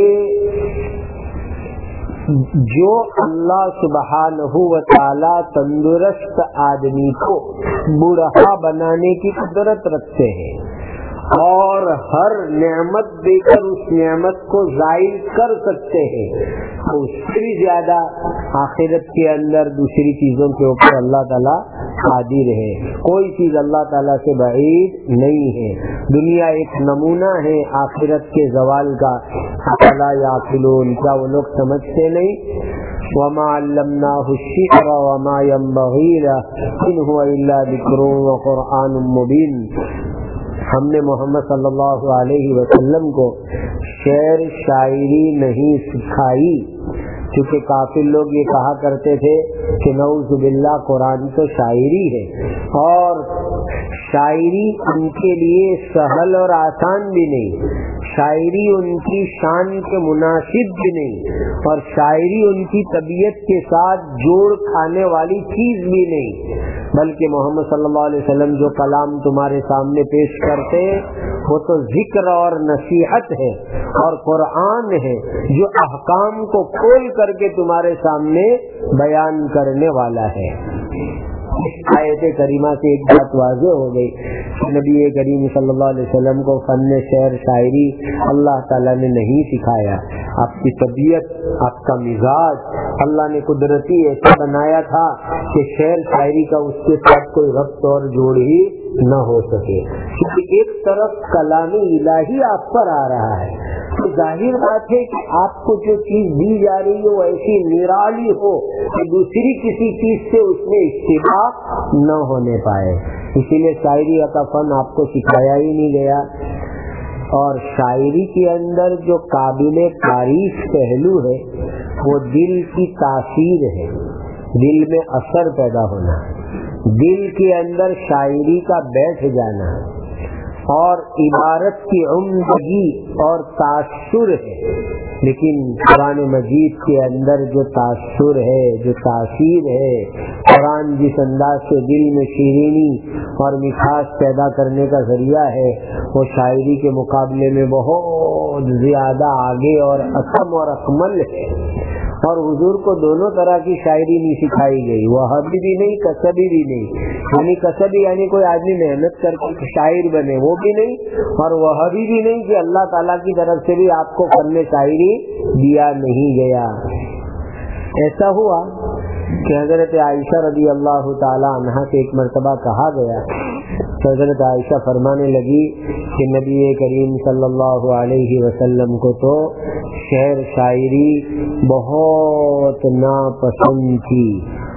جو اللہ سبحانہ و تعالیٰ تندرست آدمی کو بوڑھا بنانے کی قدرت رکھتے ہیں اور ہر نعمت دے کر اس نعمت کو زائل کر سکتے ہیں, تو اس سے بھی زیادہ آخرت کے اندر دوسری چیزوں کے اوپر اللہ تعالیٰ قادر ہے. کوئی چیز اللہ تعالیٰ سے بعید نہیں ہے. دنیا ایک نمونہ ہے آخرت کے زوال کا. افلا یعقلون, کیا وہ لوگ سمجھتے نہیں؟ وما علمناه الشعر وما ينبغي له ان هو الا ذکر وقرآن مبین. ہم نے محمد صلی اللہ علیہ وسلم کو شعر شاعری نہیں سکھائی, کیونکہ کافر لوگ یہ کہا کرتے تھے کہ نعوذ باللہ قرآن تو شاعری ہے, اور شاعری ان کے لیے سہل اور آسان بھی نہیں, شاعری ان کی شان کے مناسب بھی نہیں, اور شاعری ان کی طبیعت کے ساتھ جوڑ کھانے والی چیز بھی نہیں. بلکہ محمد صلی اللہ علیہ وسلم جو کلام تمہارے سامنے پیش کرتے وہ تو ذکر اور نصیحت ہے, اور قرآن ہے جو احکام کو کھول کر کے تمہارے سامنے بیان کرنے والا ہے. آیت کریمہ سے ایک بات واضح ہو گئی کہ نبی کریم صلی اللہ علیہ وسلم کو فن شعر شاعری اللہ تعالیٰ نے نہیں سکھایا. آپ کی طبیعت, آپ کا مزاج اللہ نے قدرتی ایسا بنایا تھا کہ شعر شاعری کا اس کے ساتھ کوئی ربط اور جوڑ ہی نہ ہو سکے, کیونکہ ایک طرف کلام الہی آپ پر آ رہا ہے, تو ظاہر بات ہے کہ آپ کو جو چیز دی جا رہی ہو ایسی نرالی ہو کہ دوسری کسی چیز سے اس میں اشتباہ نہ ہونے پائے. اسی لیے شاعری کا فن آپ کو سکھایا ہی نہیں گیا. اور شاعری کے اندر جو قابل تعریف پہلو ہے وہ دل کی تاثیر ہے, دل میں اثر پیدا ہونا, دل کے اندر شاعری کا بیٹھ جانا, اور عبارت کی عمدگی اور تاثر ہے. لیکن قرآن مجید کے اندر جو تاثر ہے, جو تاثیر ہے, قرآن جس انداز سے دل میں شیرینی اور مٹھاس پیدا کرنے کا ذریعہ ہے, وہ شاعری کے مقابلے میں بہت زیادہ آگے اور اتم اور اکمل ہے. اور حضور کو دونوں طرح کی شاعری نہیں سکھائی گئی, وہابی بھی نہیں, کسبی بھی نہیں. یعنی کسبی یعنی کوئی آدمی محنت کر کے شاعر بنے, وہ بھی نہیں, اور وہابی بھی نہیں کہ اللہ تعالیٰ کی طرف سے بھی آپ کو فن شاعری دیا نہیں گیا. ایسا ہوا کہ حضرت عائشہ رضی اللہ تعالی عنہا سے ایک مرتبہ کہا گیا, حضرت عائشہ فرمانے لگی کہ نبی کریم صلی اللہ علیہ وسلم کو تو شعر شاعری بہت ناپسند تھی,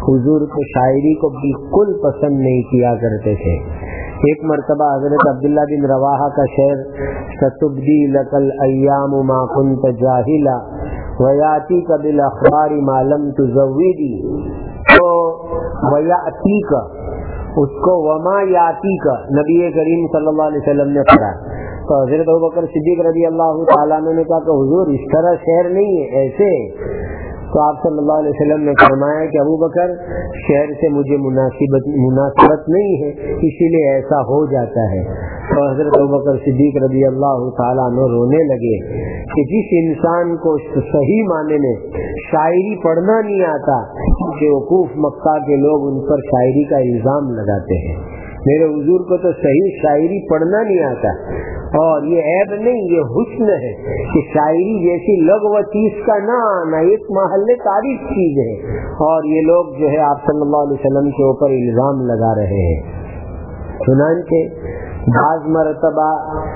حضور کو شاعری کو بالکل پسند نہیں کیا کرتے تھے. ایک مرتبہ حضرت عبداللہ بن رواحہ کا شعر ستبدی لکل ایام ما کنت جاہلا ویاتیک بالاخبار ما لم تزودی، تو ویاتیک اس کو وما یاتیک نبی کریم صلی اللہ علیہ وسلم نے پڑھا. تو حضرت ابوبکر صدیق رضی اللہ تعالیٰ عنہ نے کہا کہ حضور اس طرح شعر نہیں ہے، ایسے. تو آپ صلی اللہ علیہ وسلم نے فرمایا کہ ابوبکر شعر سے مجھے مناسبت مناسبت نہیں ہے، اسی لیے ایسا ہو جاتا ہے. تو حضرت ابوبکر صدیق رضی اللہ تعالیٰ عنہ رونے لگے کہ جس انسان کو صحیح معنی میں شاعری پڑھنا نہیں آتا، کہ وقوف مکہ کے لوگ ان پر شاعری کا الزام لگاتے ہیں. میرے حضور کو تو صحیح شاعری پڑھنا نہیں آتا، اور یہ عیب نہیں، یہ حسن ہے کہ شاعری جیسی لغو چیز کا نہ آنا ایک محل تعریف چیز ہے. اور یہ لوگ جو ہے آپ صلی اللہ علیہ وسلم کے اوپر الزام لگا رہے ہیں. چنانچہ بعض مرتبہ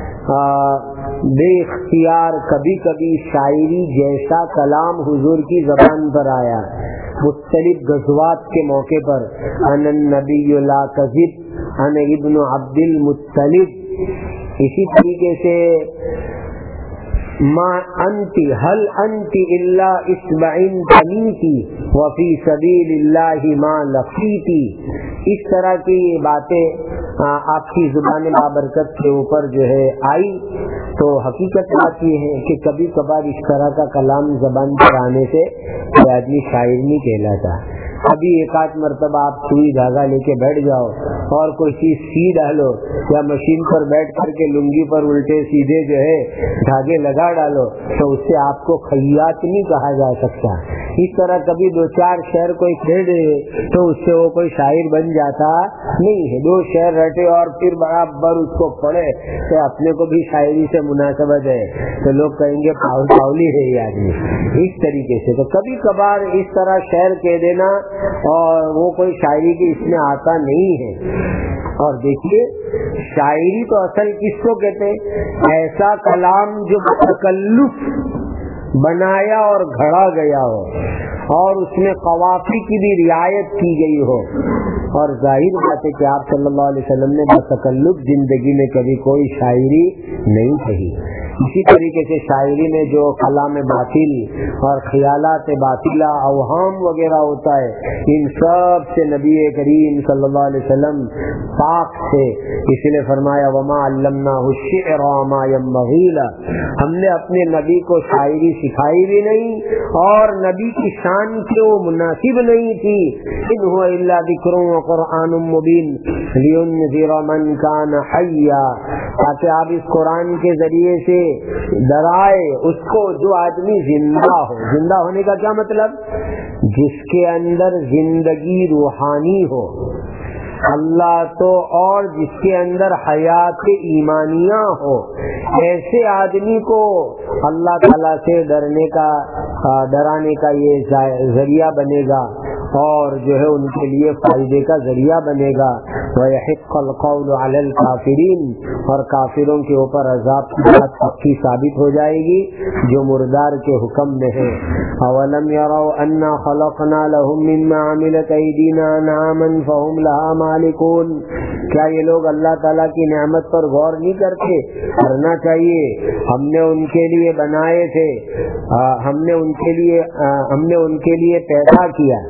بے اختیار کبھی کبھی شاعری جیسا کلام حضور کی زبان پر آیا. مختلف غزوات کے موقع پر ان النبی لا کذب ان ابن عبد المطلب، اسی طریقے سے ما انتی حل انتی الا اسبعین تنیتی وفی سبیل اللہ ما لقیتی. اس طرح کی باتیں آپ کی زبان بابرکت کے اوپر جو ہے آئی. تو حقیقت بات یہ ہے کہ کبھی کبھار اس طرح کا کلام زبان پر آنے سے کوئی آدمی شاعر نہیں کہلاتا. ابھی ایک آدھ مرتبہ آپ سوئی دھاگا لے کے بیٹھ جاؤ اور کوئی چیز سی ڈالو، یا مشین پر بیٹھ کر کے لنگی پر الٹے سیدھے جو ہے دھاگے لگا ڈالو، تو اس سے آپ کو خیاط نہیں کہا جا سکتا. اس طرح کبھی دو چار شعر کوئی کھیل دے تو اس سے وہ کوئی شاعر بن جاتا نہیں ہے. دو شعر رٹے اور پھر برابر اس کو پڑھے تو اپنے کو بھی شاعری سے مناسبت ہے تو لوگ کہیں گے پاؤ پاؤلی ہے یہ آدمی. اس طریقے سے تو کبھی کبھار اس طرح شعر کہہ دینا اور وہ کوئی شاعری کی اس میں آتا نہیں ہے. اور دیکھیے شاعری تو اصل کس کو کہتے ہیں؟ ایسا کلام جو تکلف بنایا اور گھڑا گیا ہو اور اس میں قوافی کی بھی رعایت کی گئی ہو. اور ظاہر بات ہے کہ آپ صلی اللہ علیہ وسلم نے بتکلف زندگی میں کبھی کوئی شاعری نہیں کہی. اسی طریقے سے شاعری میں جو کلام باطل اور خیالات باطلہ اوہام وغیرہ ہوتا ہے، ان سب سے نبی کریم صلی اللہ علیہ وسلم پاک سے. اس لیے فرمایا وما علمناہ الشعر وما ينبغي له، ہم نے اپنے نبی کو شاعری سکھائی بھی نہیں اور نبی کی شان کے وہ مناسب نہیں تھی. ان هو الا ذکر وقرآن مبین لینذر من کان حیا، تاکہ آپ اس قرآن کے ذریعے سے ڈرائے اس کو جو آدمی زندہ ہو. زندہ ہونے کا کیا مطلب؟ جس کے اندر زندگی روحانی ہو اللہ تو، اور جس کے اندر حیات ایمانیہ ہو. ایسے آدمی کو اللہ تعالیٰ سے ڈرنے کا ڈرانے کا یہ ذریعہ بنے گا اور جو ہے ان کے لیے فائدے کا ذریعہ بنے گا. وَيَحِقَّ الْقَوْلُ عَلَى الْكَافِرِينَ، اور کافروں کے اوپر عذاب کی بات پکی ثابت ہو جائے گی جو مردار کے حکم میں ہے. أَوَلَمْ يَرَوْا أَنَّا خَلَقْنَا لَهُم مِّمَّا عَمِلَتْ أَيْدِينَا أَنْعَامًا فَهُمْ لَهَا مَالِكُونَ، کیا یہ لوگ اللہ تعالیٰ کی نعمت پر غور نہیں کرتے؟ کرنا چاہیے. ہم نے ان کے لیے بنائے تھے، ہم نے ان کے لیے ہم نے ان کے لیے پیدا کیا.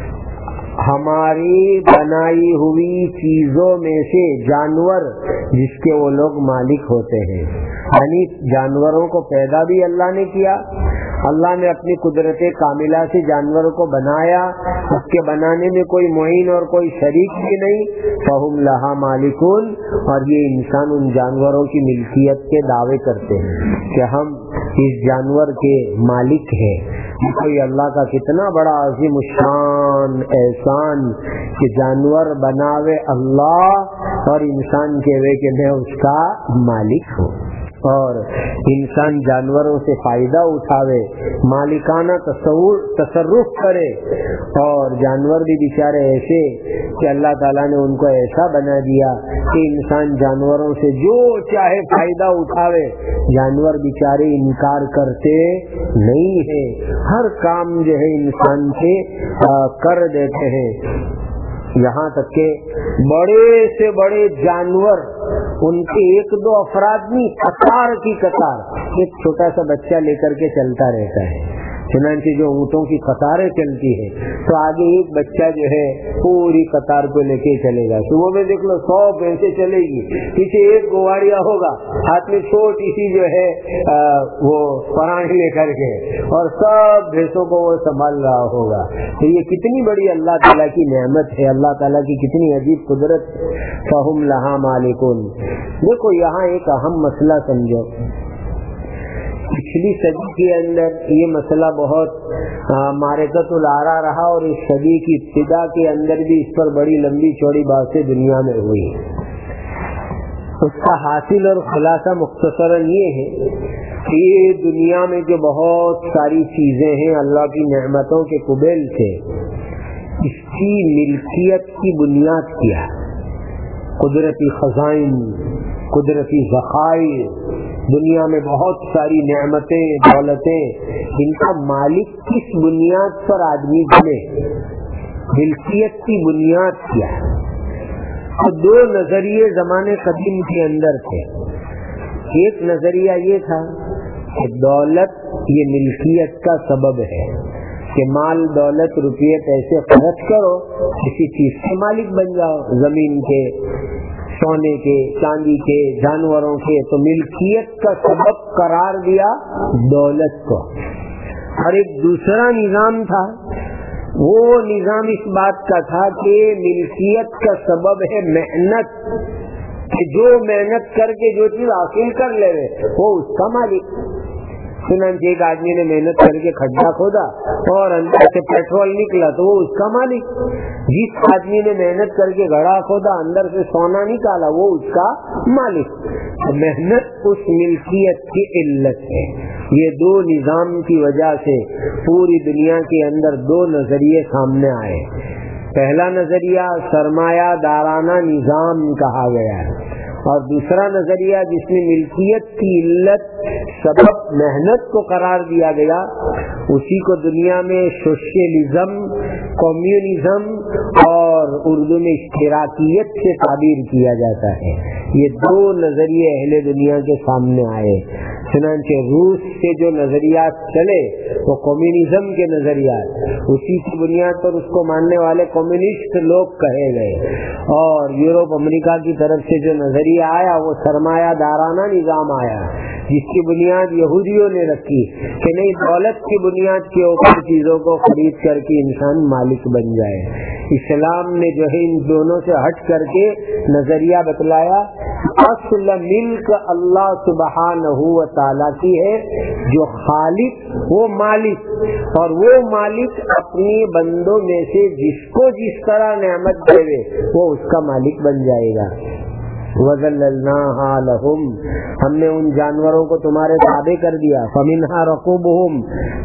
ہماری بنائی ہوئی چیزوں میں سے جانور جس کے وہ لوگ مالک ہوتے ہیں، یعنی جانوروں کو پیدا بھی اللہ نے کیا. اللہ نے اپنی قدرت کاملہ سے جانوروں کو بنایا، اس کے بنانے میں کوئی معین اور کوئی شریک بھی نہیں. فہم لہا مالکون، اور یہ انسان ان جانوروں کی ملکیت کے دعوے کرتے ہیں کہ ہم اس جانور کے مالک ہیں. کوئی اللہ کا کتنا بڑا عظیم الشان احسان کہ جانور بناوے اللہ اور انسان کہے کہ میں اس کا مالک ہوں. اور انسان جانوروں سے فائدہ اٹھاوے، مالکانہ تصور تصرف کرے، اور جانور بھی بیچارے ایسے کہ اللہ تعالیٰ نے ان کو ایسا بنا دیا کہ انسان جانوروں سے جو چاہے فائدہ اٹھاوے، جانور بیچارے انکار کرتے نہیں ہیں، ہر کام جو ہے انسان سے کر دیتے ہیں، یہاں تک کہ بڑے سے بڑے جانور ان کے ایک دو افراد نہیں، قطار کی قطار ایک چھوٹا سا بچہ لے کر کے چلتا رہتا ہے، چنانچہ جو اونٹوں کی قطاریں چلتی ہے تو آگے ایک بچہ جو ہے پوری قطار کو لے کے چلے گا، صبح میں دیکھ لو سو بھینسیں چلے گی، پیچھے ایک گواریا ہوگا ہاتھ میں چھوٹی سی جو ہے آ, وہ پرانی لے کر کے، اور سب بھینسوں کو وہ سنبھال رہا ہوگا۔ تو یہ کتنی بڑی اللہ تعالیٰ کی نعمت ہے، اللہ تعالیٰ کی کتنی عجیب قدرت۔ فہم لہا مالکون۔ دیکھو یہاں ایک اہم مسئلہ سمجھو، پچھلی صدی کے اندر یہ مسئلہ بہت معرکۃ الآراء رہا، اور اس صدی کی ابتدا کے اندر بھی اس پر بڑی لمبی چوڑی باتیں دنیا میں ہوئی۔ اس کا حاصل اور خلاصہ مختصراً یہ ہے کہ یہ دنیا میں جو بہت ساری چیزیں ہیں اللہ کی نعمتوں کے قبیل سے، اس کی ملکیت کی بنیاد کیا؟ قدرتی خزائن، قدرتی ذخائر، دنیا میں بہت ساری نعمتیں، دولتیں، ان کا مالک کس بنیاد پر آدمی بنے؟ ملکیت کی بنیاد کیا ہے؟ تو دو نظریے زمانے قدیم کے اندر تھے۔ ایک نظریہ یہ تھا کہ دولت یہ ملکیت کا سبب ہے، کہ مال دولت روپیے پیسے خرچ کرو، کسی چیز کے مالک بن جاؤ، زمین کے، سونے کے، چاندی کے، جانوروں کے، تو ملکیت کا سبب قرار دیا دولت کو۔ اور ایک دوسرا نظام تھا، وہ نظام اس بات کا تھا کہ ملکیت کا سبب ہے محنت، کہ جو محنت کر کے جو چیز حاصل کر لے وہ اس کا مالک۔ چنانچہ ایک آدمی نے محنت کر کے کھڈا کھودا اور اندر سے پیٹرول نکلا تو وہ اس کا مالک، جس آدمی نے محنت کر کے گڑھا کھودا اندر سے سونا نکالا وہ اس کا مالک۔ محنت اس ملکیت کی علت ہے۔ یہ دو نظام کی وجہ سے پوری دنیا کے اندر دو نظریے سامنے آئے۔ پہلا نظریہ سرمایہ دارانہ نظام کہا گیا ہے، اور دوسرا نظریہ جس میں ملکیت کی علت سبب محنت کو قرار دیا گیا، اسی کو دنیا میں سوشلزم، کمیونزم اور اردو میں اشتراکیت سے تعبیر کیا جاتا ہے۔ یہ دو نظریے اہل دنیا کے سامنے آئے۔ چنانچہ روس سے جو نظریات چلے وہ کمیونزم کے نظریات، اسی کی بنیاد پر اس کو ماننے والے کمیونسٹ لوگ کہے گئے، اور یورپ امریکہ کی طرف سے جو نظریہ آیا وہ سرمایہ دارانہ نظام آیا، جس کی بنیاد یہودیوں نے رکھی کہ نہیں، دولت کی بنیاد کے اوپر چیزوں کو خرید کر کے انسان مالک بن جائے۔ اسلام نے جو ہے ان دونوں سے ہٹ کر کے نظریہ بتلایا، اصل ملک اللہ سبحانہ و تعالیٰ کی ہے، جو خالق وہ مالک، اور وہ مالک اپنے بندوں میں سے جس کو جس طرح نعمت دے وہ اس کا مالک بن جائے گا۔ وَذَلَّلْنَاهَا لَهُمْ، ہم نے ان جانوروں کو تمہارے تابع کر دیا، فَمِنْهَا رَكُوبُهُمْ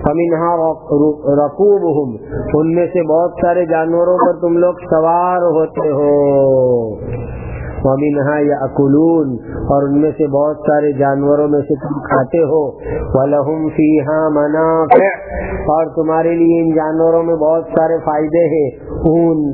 فَمِنْهَا رَكُوبُهُمْ، ان میں سے بہت سارے جانوروں پر تم لوگ سوار ہوتے ہو، وَمِنْهَا يَأْكُلُونَ، اور ان میں سے بہت سارے جانوروں میں سے تم کھاتے ہو، وَلَهُمْ فِيهَا مَنَافِعُ، اور تمہارے لیے ان جانوروں میں بہت سارے فائدے ہیں، اون،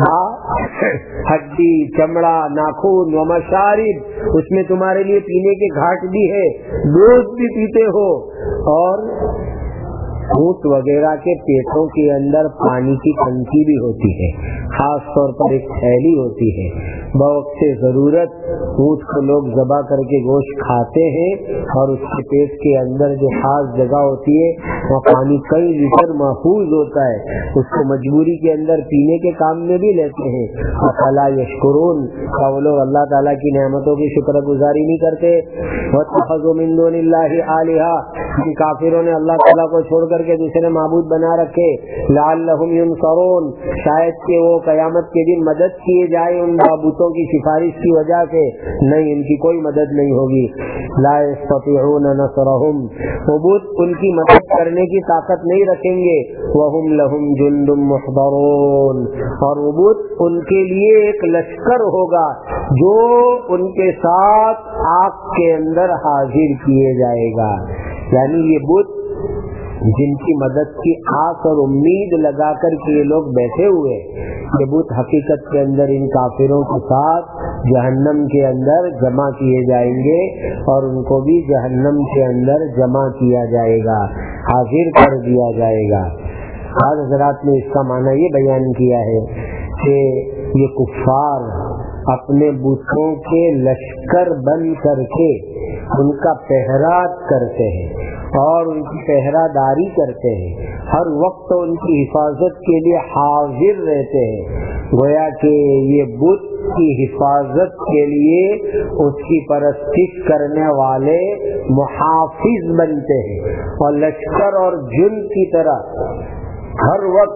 ہڈی، چمڑا، ناخن، ومشارب، اس میں تمہارے لیے پینے کے گھاٹ بھی ہے، دودھ بھی پیتے ہو، اور اونٹ وغیرہ کے پیٹوں کے اندر پانی کی ٹنکی بھی ہوتی ہے، خاص طور پر ایک تھیلی ہوتی ہے، بوقت ضرورت اونٹ کو لوگ ذبح کر کے گوشت کھاتے ہیں، اور اس کے پیٹ کے اندر جو خاص جگہ ہوتی ہے وہاں پانی کئی لیٹر محفوظ ہوتا ہے، اس کو مجبوری کے اندر پینے کے کام میں بھی لیتے ہیں. فلا یشکرون، کیا وہ لوگ اللہ تعالیٰ کی نعمتوں کی شکر گزاری نہیں کرتے؟ واتخذوا من دون اللہ آلہہ، ان کافروں نے اللہ تعالیٰ کو چھوڑ کر کے دوسرے معبود بنا رکھے. لعلہم ینصرون، شاید کہ وہ قیامت کے دن مدد کیے جائے ان معبودوں کی سفارش کی وجہ سے. نہیں، ان کی کوئی مدد نہیں ہوگی. لا یستطیعون نصرہم، وہ بت ان کی مدد کرنے کی طاقت نہیں رکھیں گے. وہم لہم جند محضرون، اور وہ بت ان کے لیے ایک لشکر ہوگا جو ان کے ساتھ آگ کے اندر حاضر کیے جائے گا. یعنی یہ بت جن کی مدد کی آس اور امید لگا کر کے یہ لوگ بیٹھے ہوئے، یہ بت حقیقت کے اندر ان کافروں کے ساتھ جہنم کے اندر جمع کیے جائیں گے، اور ان کو بھی جہنم کے اندر جمع کیا جائے گا، حاضر کر دیا جائے گا. بعض حضرات نے اس کا معنی یہ بیان کیا ہے کہ یہ کفار اپنے بتوں کے لشکر بن کر کے ان کا پہرا کرتے ہیں اور ان کی پہرا داری کرتے ہیں، ہر وقت ان کی حفاظت کے لیے حاضر رہتے ہیں. گویا کہ یہ بت کی حفاظت کے لیے اس کی پرستش کرنے والے محافظ بنتے ہیں، اور لشکر اور جن کی طرح ہر وقت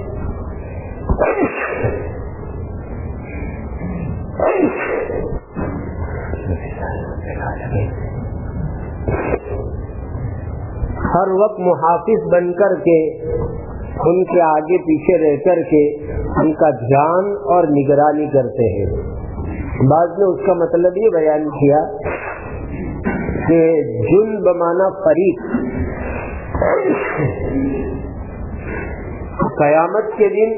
ہر وقت محافظ بن کر کے ان کے آگے پیچھے رہ کر کے ان کا جان اور نگرانی کرتے ہیں. بعض نے اس کا مطلب یہ بیان کیا کہ جن بمانا فریق، قیامت کے دن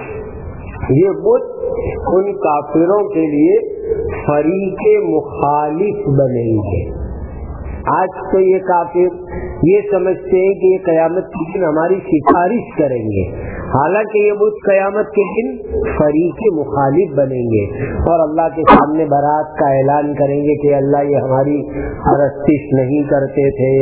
یہ بت ان کافروں کے لیے فریق مخالف بنیں گے. آج تو یہ کافر یہ سمجھتے ہیں کہ یہ قیامت کے دن ہماری سفارش کریں گے، حالانکہ یہ بت قیامت کے دن فریق مخالف بنیں گے اور اللہ کے سامنے برات کا اعلان کریں گے کہ اللہ یہ ہماری پرستش نہیں کرتے تھے.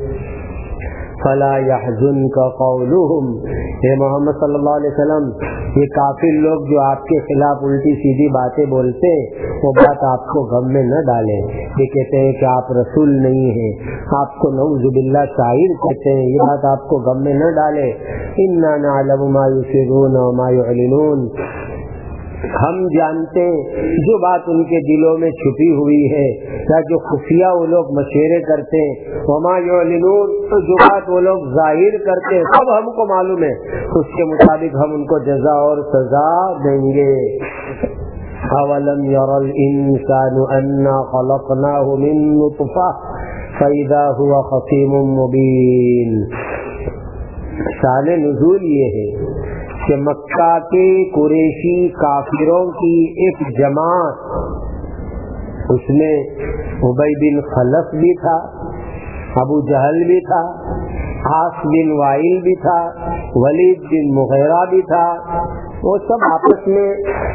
فلا يحزنك قولهم، اے محمد صلی اللہ علیہ وسلم، یہ کافر لوگ جو آپ کے خلاف الٹی سیدھی باتیں بولتے ہیں وہ بات آپ کو غم میں نہ ڈالیں. یہ کہتے ہیں کہ آپ رسول نہیں ہیں، آپ کو نعوذ باللہ شاعر کہتے ہیں، یہ بات آپ کو غم میں نہ ڈالے. انا نعلم ما يسرون وما يعلنون، ہم جانتے ہیں جو بات ان کے دلوں میں چھپی ہوئی ہے یا جو خفیہ وہ لوگ مشورے کرتے ہیں، وما یعلنون، جو بات وہ لوگ ظاہر کرتے ہیں سب ہم کو معلوم ہے، اس کے مطابق ہم ان کو جزا اور سزا دیں گے. اولم ير الانسان انا خلقناه من نطفة فاذا هو خصيم مبين. شان نزول یہ ہے کہ مکہ کے قریشی کافروں کی ایک جماعت، اس میں ابی بن خلف بھی تھا، ابو جہل بھی تھا، عاص بن وائل بھی تھا، ولید بن مغیرہ بھی تھا. وہ سب آپس میں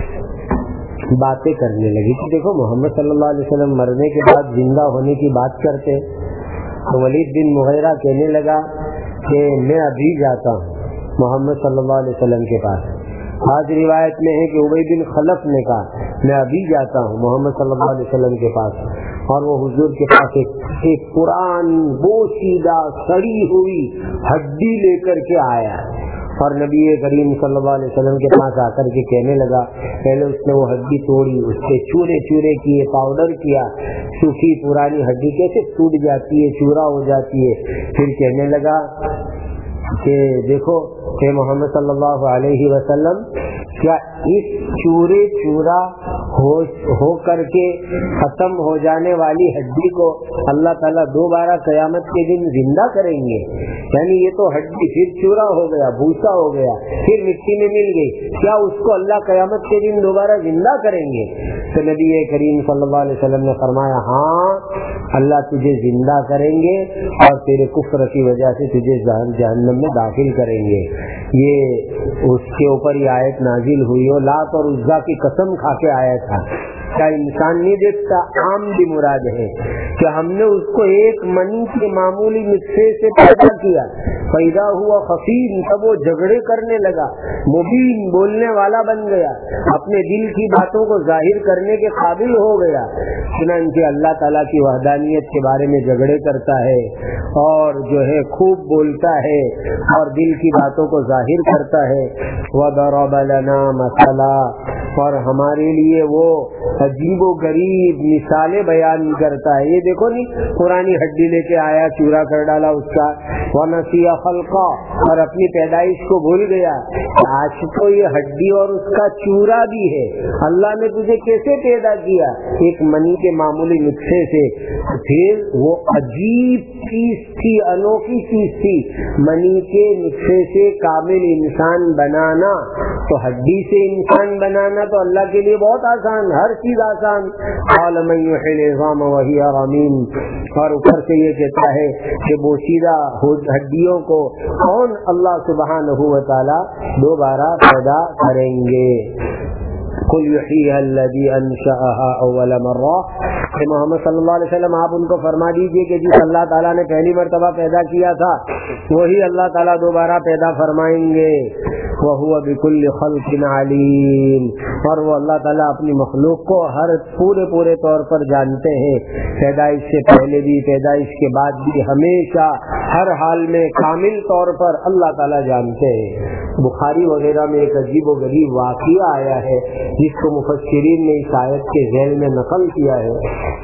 باتیں کرنے لگی کہ دیکھو محمد صلی اللہ علیہ وسلم مرنے کے بعد زندہ ہونے کی بات کرتے. تو ولید بن مغیرہ کہنے لگا کہ میں ابھی جاتا ہوں محمد صلی اللہ علیہ وسلم کے پاس. آج روایت میں ہے کہ ابی بن خلف نے کہا میں ابھی جاتا ہوں محمد صلی اللہ علیہ وسلم کے پاس، اور وہ حضور کے پاس ایک, ایک پرانی بوسیدہ سڑی ہوئی ہڈی لے کر کے آیا، اور نبی کریم صلی اللہ علیہ وسلم کے پاس آ کر کے کہنے لگا، پہلے اس نے وہ ہڈی توڑی، اس کے چورے چورے کیے، پاؤڈر کیا، سوکھی پرانی ہڈی کیسے ٹوٹ جاتی ہے، چورا ہو جاتی ہے. پھر کہنے لگا کہ دیکھو کہ محمد صلی اللہ علیہ وسلم کیا اس چورے چورا ہو, ہو کر کے ختم ہو جانے والی ہڈی کو اللہ تعالیٰ دوبارہ قیامت کے دن زندہ کریں گے؟ یعنی یہ تو ہڈی پھر چورا ہو گیا، بھوسا ہو گیا، پھر مٹی میں مل گئی، کیا اس کو اللہ قیامت کے دن دوبارہ زندہ کریں گے؟ تو نبی کریم صلی اللہ علیہ وسلم نے فرمایا ہاں اللہ تجھے زندہ کریں گے اور تیرے کفر کی وجہ سے تجھے جہنم میں داخل کریں گے. یہ اس کے اوپر یہ آیت نازل ہوئی، اور لات اور عزا کی قسم کھا کے آیا تھا کیا انسان نہیں دیکھتا؟ عام بھی مراد ہے کہ ہم نے اس کو ایک منی کے معمولی نطفے سے پیدا کیا، پیدا ہوا خفین، تب وہ جھگڑے کرنے لگا، مبین بولنے والا بن گیا، اپنے دل کی باتوں کو ظاہر کرنے کے قابل ہو گیا۔ چنانچہ اللہ تعالیٰ کی وحدانیت کے بارے میں جھگڑے کرتا ہے اور جو ہے خوب بولتا ہے اور دل کی باتوں کو ظاہر کرتا ہے۔ وَضَرَبَ لَنَا مَثَلًا، اور ہمارے لیے وہ عجیب و غریب مثالیں بیان کرتا ہے۔ یہ دیکھو نہیں، پرانی ہڈی لے کے آیا، چورا کر ڈالا اس کا، وَنَسِيَ خَلْقَهُ، اور اپنی پیدائش کو بھول گیا۔ آج تو یہ ہڈی اور اس کا چورا بھی ہے۔ اللہ نے تجھے کیسے پیدا کیا؟ ایک منی کے معمولی نطفے سے۔ پھر وہ عجیب چیز تھی، انوکھی چیز تھی، منی کے نطفے سے کامل انسان بنانا۔ تو ہڈی سے انسان بنانا تو اللہ کے لیے بہت آسان، ہر چیز آسان۔ قال من یحیی العظام وہی رمیم، اور اوپر سے یہ کہتا ہے کہ بوسیدہ ہڈیوں کو کون اللہ سبحانہ و تعالی دوبارہ پیدا کریں گے؟ قل یحییها الذی انشأها اول مرہ، کہ محمد صلی اللہ علیہ وسلم آپ ان کو فرما دیجئے کہ جس اللہ تعالیٰ نے پہلی مرتبہ پیدا کیا تھا وہی اللہ تعالیٰ دوبارہ پیدا فرمائیں گے۔ وَهُوَ بِكُلِّ خَلْقٍ عَلِيمٌ، اور وہ اللہ تعالیٰ اپنی مخلوق کو ہر پورے پورے طور پر جانتے ہیں، پیدائش سے پہلے بھی، پیدائش کے بعد بھی، ہمیشہ ہر حال میں کامل طور پر اللہ تعالیٰ جانتے ہیں۔ بخاری وغیرہ میں ایک عجیب و غریب واقعہ آیا ہے جس کو مفسرین نے اس آیت کے ذیل میں نقل کیا ہے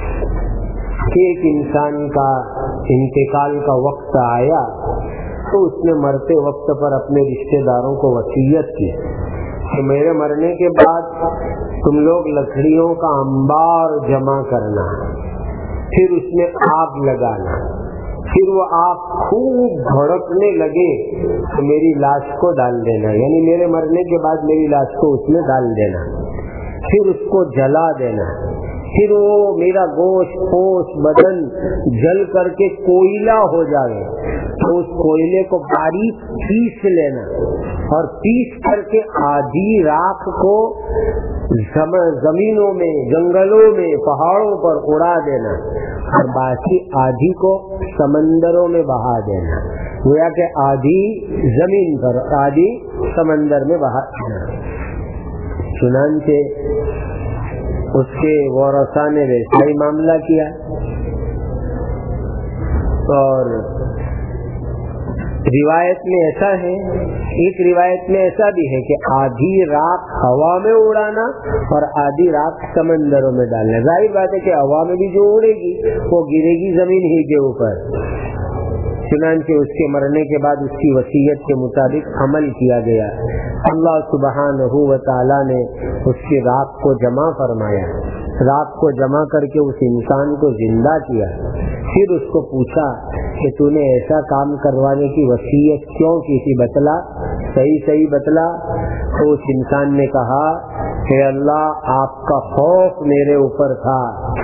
کہ ایک انسان کا انتقال کا وقت آیا تو اس نے مرتے وقت پر اپنے رشتہ داروں کو وصیت کی کہ میرے مرنے کے بعد تم لوگ لکڑیوں کا انبار جمع کرنا، پھر اس میں آگ لگانا، پھر وہ آگ خوب بھڑکنے لگے تو میری لاش کو ڈال دینا، یعنی میرے مرنے کے بعد میری لاش کو اس میں ڈال دینا، پھر اس کو جلا دینا، پھر وہ میرا گوشت پوش بدن جل کر کے کوئلہ ہو جائے تو اس کوئلے کو باریک پیس لینا اور پیس کر کے آدھی راکھ کو زمینوں میں، جنگلوں میں، پہاڑوں پر اڑا دینا اور باقی آدھی کو سمندروں میں بہا دینا، گویا کہ آدھی زمین پر آدھی سمندر میں بہا دینا۔ چنانچہ اس کے ورثاء نے ویسا ہی معاملہ کیا، اور روایت میں ایسا ہے، ایک روایت میں ایسا بھی ہے کہ آدھی راکھ ہوا میں اڑانا اور آدھی راکھ سمندروں میں ڈالنا۔ ظاہر بات ہے کہ ہوا میں بھی جو اڑے گی وہ گرے گی زمین ہی کے اوپر۔ چنانچہ اس کے مرنے کے بعد اس کی وصیت کے مطابق عمل کیا گیا۔ اللہ سبحانہ و تعالی نے اس کی راکھ کو جمع فرمایا، راکھ کو جمع کر کے اس انسان کو زندہ کیا، پھر اس کو پوچھا کہ تو نے ایسا کام کروانے کی وصیت کیوں کی تھی، بتلا، صحیح صحیح بتلا۔ تو اس انسان نے کہا کہ اللہ آپ کا خوف میرے اوپر تھا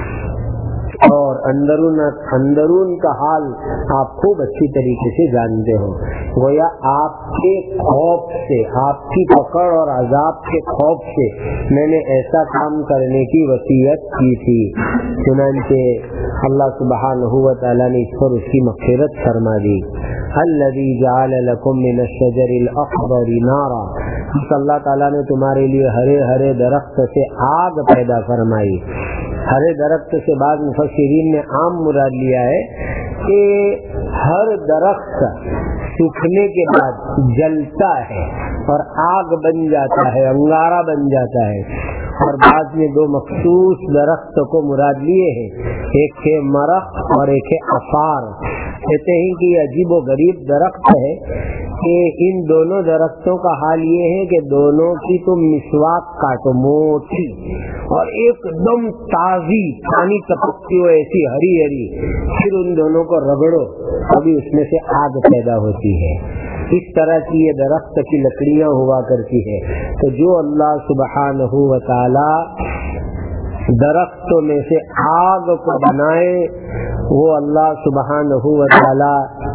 اور اندرون اندرون کا حال آپ خوب اچھی طریقے سے جانتے ہو، گویا آپ کے خوف سے، آپ کی پکڑ اور عذاب کے خوف سے میں نے ایسا کام کرنے کی وصیت کی تھی۔ چنانچہ اللہ سبحانہ و تعالیٰ نے اس پر اس کی مغفرت فرما دی۔ الذی جعل لکم من الشجر الاخضر نارا، اللہ تعالیٰ نے تمہارے لیے ہرے ہرے درخت سے آگ پیدا فرمائی۔ ہرے درخت سے بعض مفسرین نے عام مراد لیا ہے کہ ہر درخت سوکھنے کے بعد جلتا ہے اور آگ بن جاتا ہے، انگارہ بن جاتا ہے، اور بعض میں دو مخصوص درخت کو مراد لیے ہیں، ایک ہے مرخ اور ایک ہے افار۔ کہتے ہیں کہ یہ عجیب و غریب درخت ہے کہ ان دونوں درختوں کا حال یہ ہے کہ دونوں کی تم مسواک کاٹو موٹی اور ایک دم تازی پانی ٹپکتی ہو ایسی ہری ہری، پھر ان دونوں کو رگڑو ابھی اس میں سے آگ پیدا ہوتی ہے۔ اس طرح کی یہ درخت کی لکڑیاں ہوا کرتی ہے۔ تو جو اللہ سبحانہ و تعالی درختوں میں سے آگ کو بنائے وہ اللہ سبحانہ و تعالی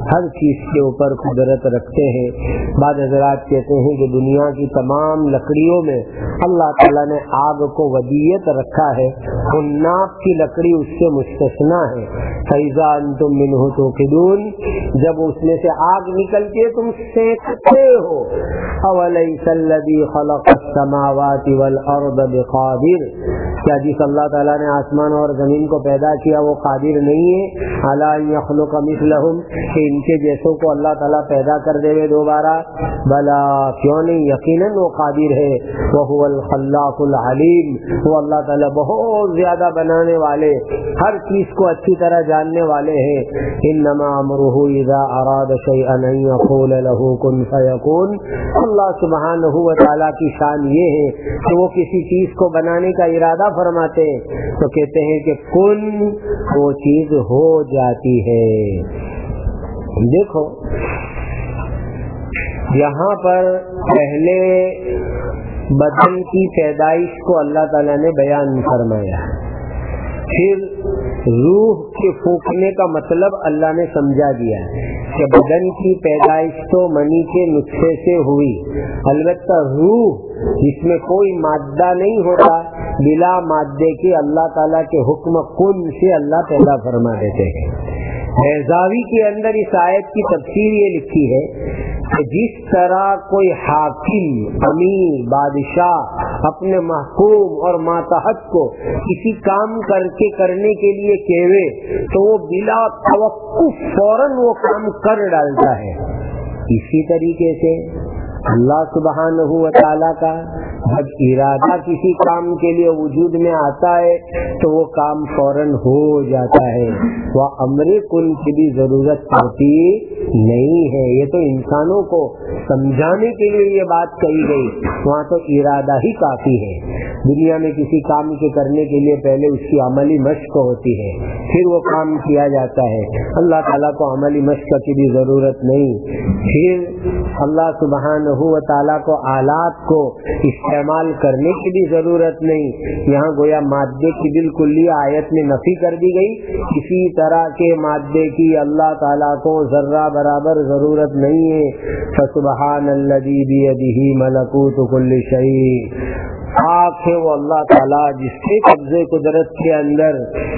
ہر چیز کے اوپر قدرت رکھتے ہیں. بعض حضرات کہتے ہیں کہ دنیا کی تمام لکڑیوں میں اللہ تعالیٰ نے آگ کو ودیت رکھا ہے، عناب کی لکڑی اس سے مستثنا ہے. فَإِذَا أَنْتُمْ مِنْهُ تُوقِدُونَ، جب اس میں سے آگ نکلتی ہے تم سینکتے ہو. أَوَلَيْسَ الَّذِي خَلَقَ السَّمَاوَاتِ وَالْأَرْضَ بِقَادِرٍ، کیا جس اللہ تعالیٰ نے آسمان اور زمین کو پیدا کیا وہ قادر نہیں ہے عَلَىٰ أَن يَخْلُقَ مِثْلَهُمْ، کہ ان کے جیسوں کو اللہ تعالیٰ پیدا کر دے دوبارہ؟ بلا، کیوں نہیں، یقیناً وہ قادر ہے. وَهُوَ الْخَلَّاقُ الْعَلِيمُ، وہ اللہ تعالیٰ بہت زیادہ بنانے والے، ہر چیز کو اچھی طرح جاننے والے ہیں. إِنَّمَا أَمْرُهُ إِذَا أَرَادَ شَيْئًا أَن يَقُولَ لَهُ كُن فَيَكُونُ. اللہ سبحانہ و تعالیٰ کی شان یہ ہے کہ وہ کسی چیز کو بنانے کا ارادہ فرماتے ہیں تو کہتے ہیں کہ کن، وہ چیز ہو جاتی ہے. دیکھو یہاں پر پہلے بدن کی پیدائش کو اللہ تعالیٰ نے بیان فرمایا، پھر روح کے پھونکنے کا مطلب اللہ نے سمجھا دیا کہ بدن کی پیدائش تو منی کے نطفے سے ہوئی، البتہ روح جس میں کوئی مادہ نہیں ہوتا، بلا مادے کے اللہ تعالیٰ کے حکم کن سے اللہ پیدا فرما دیتے ہیں. بیضاوی کے اندر اس آیت کی تفسیر یہ لکھی ہے کہ جس طرح کوئی حاکم، امیر، بادشاہ اپنے محکوم اور ماتحت کو کسی کام کر کے کرنے کے لیے کہوے تو وہ بلا توقف فوراً وہ کام کر ڈالتا ہے، اسی طریقے سے اللہ سبحانہ و تعالیٰ کا جب ارادہ کسی کام کے لیے وجود میں آتا ہے تو وہ کام فوراً ہو جاتا ہے. وہ امر کن کی بھی ضرورت پڑتی نہیں ہے. یہ تو انسانوں کو سمجھانے کے لیے یہ بات کہی گئی، وہاں تو ارادہ ہی کافی ہے. دنیا میں کسی کام کے کرنے کے لیے پہلے اس کی عملی مشق ہوتی ہے، پھر وہ کام کیا جاتا ہے. اللہ تعالیٰ کو عملی مشق کی بھی ضرورت نہیں. پھر اللہ سبحانہ و تعالیٰ کو آلات کو استعمال کرنے کی بھی ضرورت نہیں. یہاں گویا مادے کی بالکل آیت میں نفی کر دی گئی. کسی طرح کے مادے کی اللہ تعالیٰ کو ذرہ برابر ضرورت نہیں ہے. فسبحان الذی بیدہ ملکوت کل شیء، پاک ہے وہ اللہ تعالیٰ جس کے قبضے قدرت کے اندر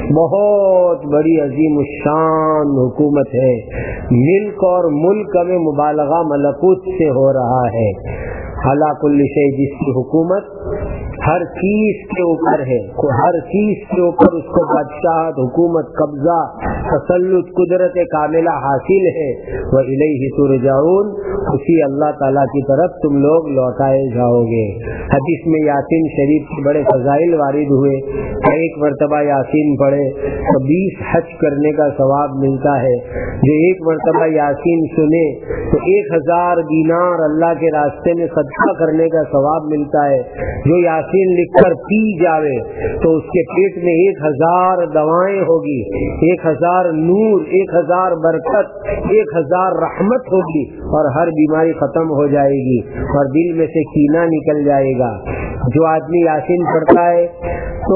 بہت بڑی عظیم الشان حکومت ہے. ملک اور ملک میں مبالغہ ملکوت سے ہو رہا ہے. علی کل شیء، جس کی حکومت ہر چیز کے اوپر ہے، ہر چیز کے اوپر اس کو بادشاہت، حکومت، قبضہ، تسلط، قدرت کاملہ حاصل ہے. وَإِلَيْهِ تُرْجَعُونَ، اسی اللہ تعالیٰ کی طرف تم لوگ لوٹائے جاؤ گے. حدیث میں یاسین شریف کے بڑے فضائل وارد ہوئے. ایک مرتبہ یاسین پڑھے تو بیس حج کرنے کا ثواب ملتا ہے. جو ایک مرتبہ یاسین سنے تو ایک ہزار دینار اللہ کے راستے میں صدقہ کرنے کا ثواب ملتا ہے. جو یاسین لکھ کر پی جاوے تو اس کے پیٹ میں ایک ہزار دوائیں ہوگی، ایک ہزار نور، ایک ہزار برکت، ایک ہزار رحمت ہوگی اور ہر بیماری ختم ہو جائے گی اور دل میں سے کینہ نکل جائے گا. جو آدمی یاسین پڑھتا ہے تو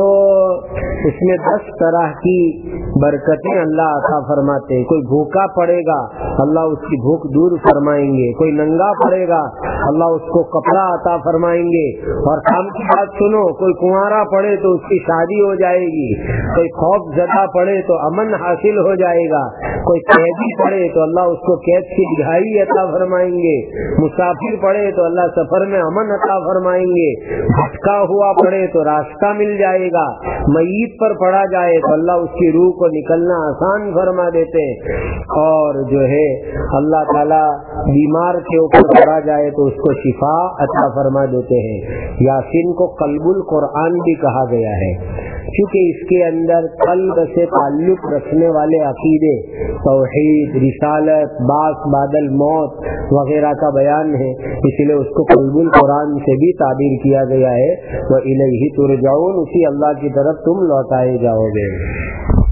اس میں دس طرح کی برکتیں اللہ عطا فرماتے ہیں. کوئی بھوکا پڑے گا اللہ اس کی بھوک دور فرمائیں گے، کوئی ننگا پڑے گا اللہ اس کو کپڑا عطا فرمائیں گے. اور کام کی بات سنو، کوئی کنوارا پڑے تو اس کی شادی ہو جائے گی، کوئی خوف زدہ پڑے تو امن حاصل ہو جائے گا، کوئی قیدی پڑے تو اللہ اس کو قید کی رہائی عطا فرمائیں گے، مسافر پڑے تو اللہ سفر میں امن عطا فرمائیں گے، بھٹکا ہوا پڑے تو راستہ مل جائے گا، میت پر پڑا جائے تو اللہ اس کی روح کو نکلنا آسان فرما دیتے ہیں. اور جو ہے اللہ تعالیٰ بیمار کے اوپر پڑا جائے تو اس کو شفا عطا فرما دیتے ہیں. یاسین کو قلب القرآن بھی کہا گیا ہے کیونکہ اس کے اندر قلب سے تعلق رکھنے والے عقیدے، توحید، رسالت، بعث بعد الموت وغیرہ کا بیان ہے، اس لیے اس کو قلب القرآن سے بھی تعبیر کیا گیا ہے. وَإِلَيْهِ تُرْجَعُونَ، اسی اللہ کی طرف تم لوٹائے جاؤ گے.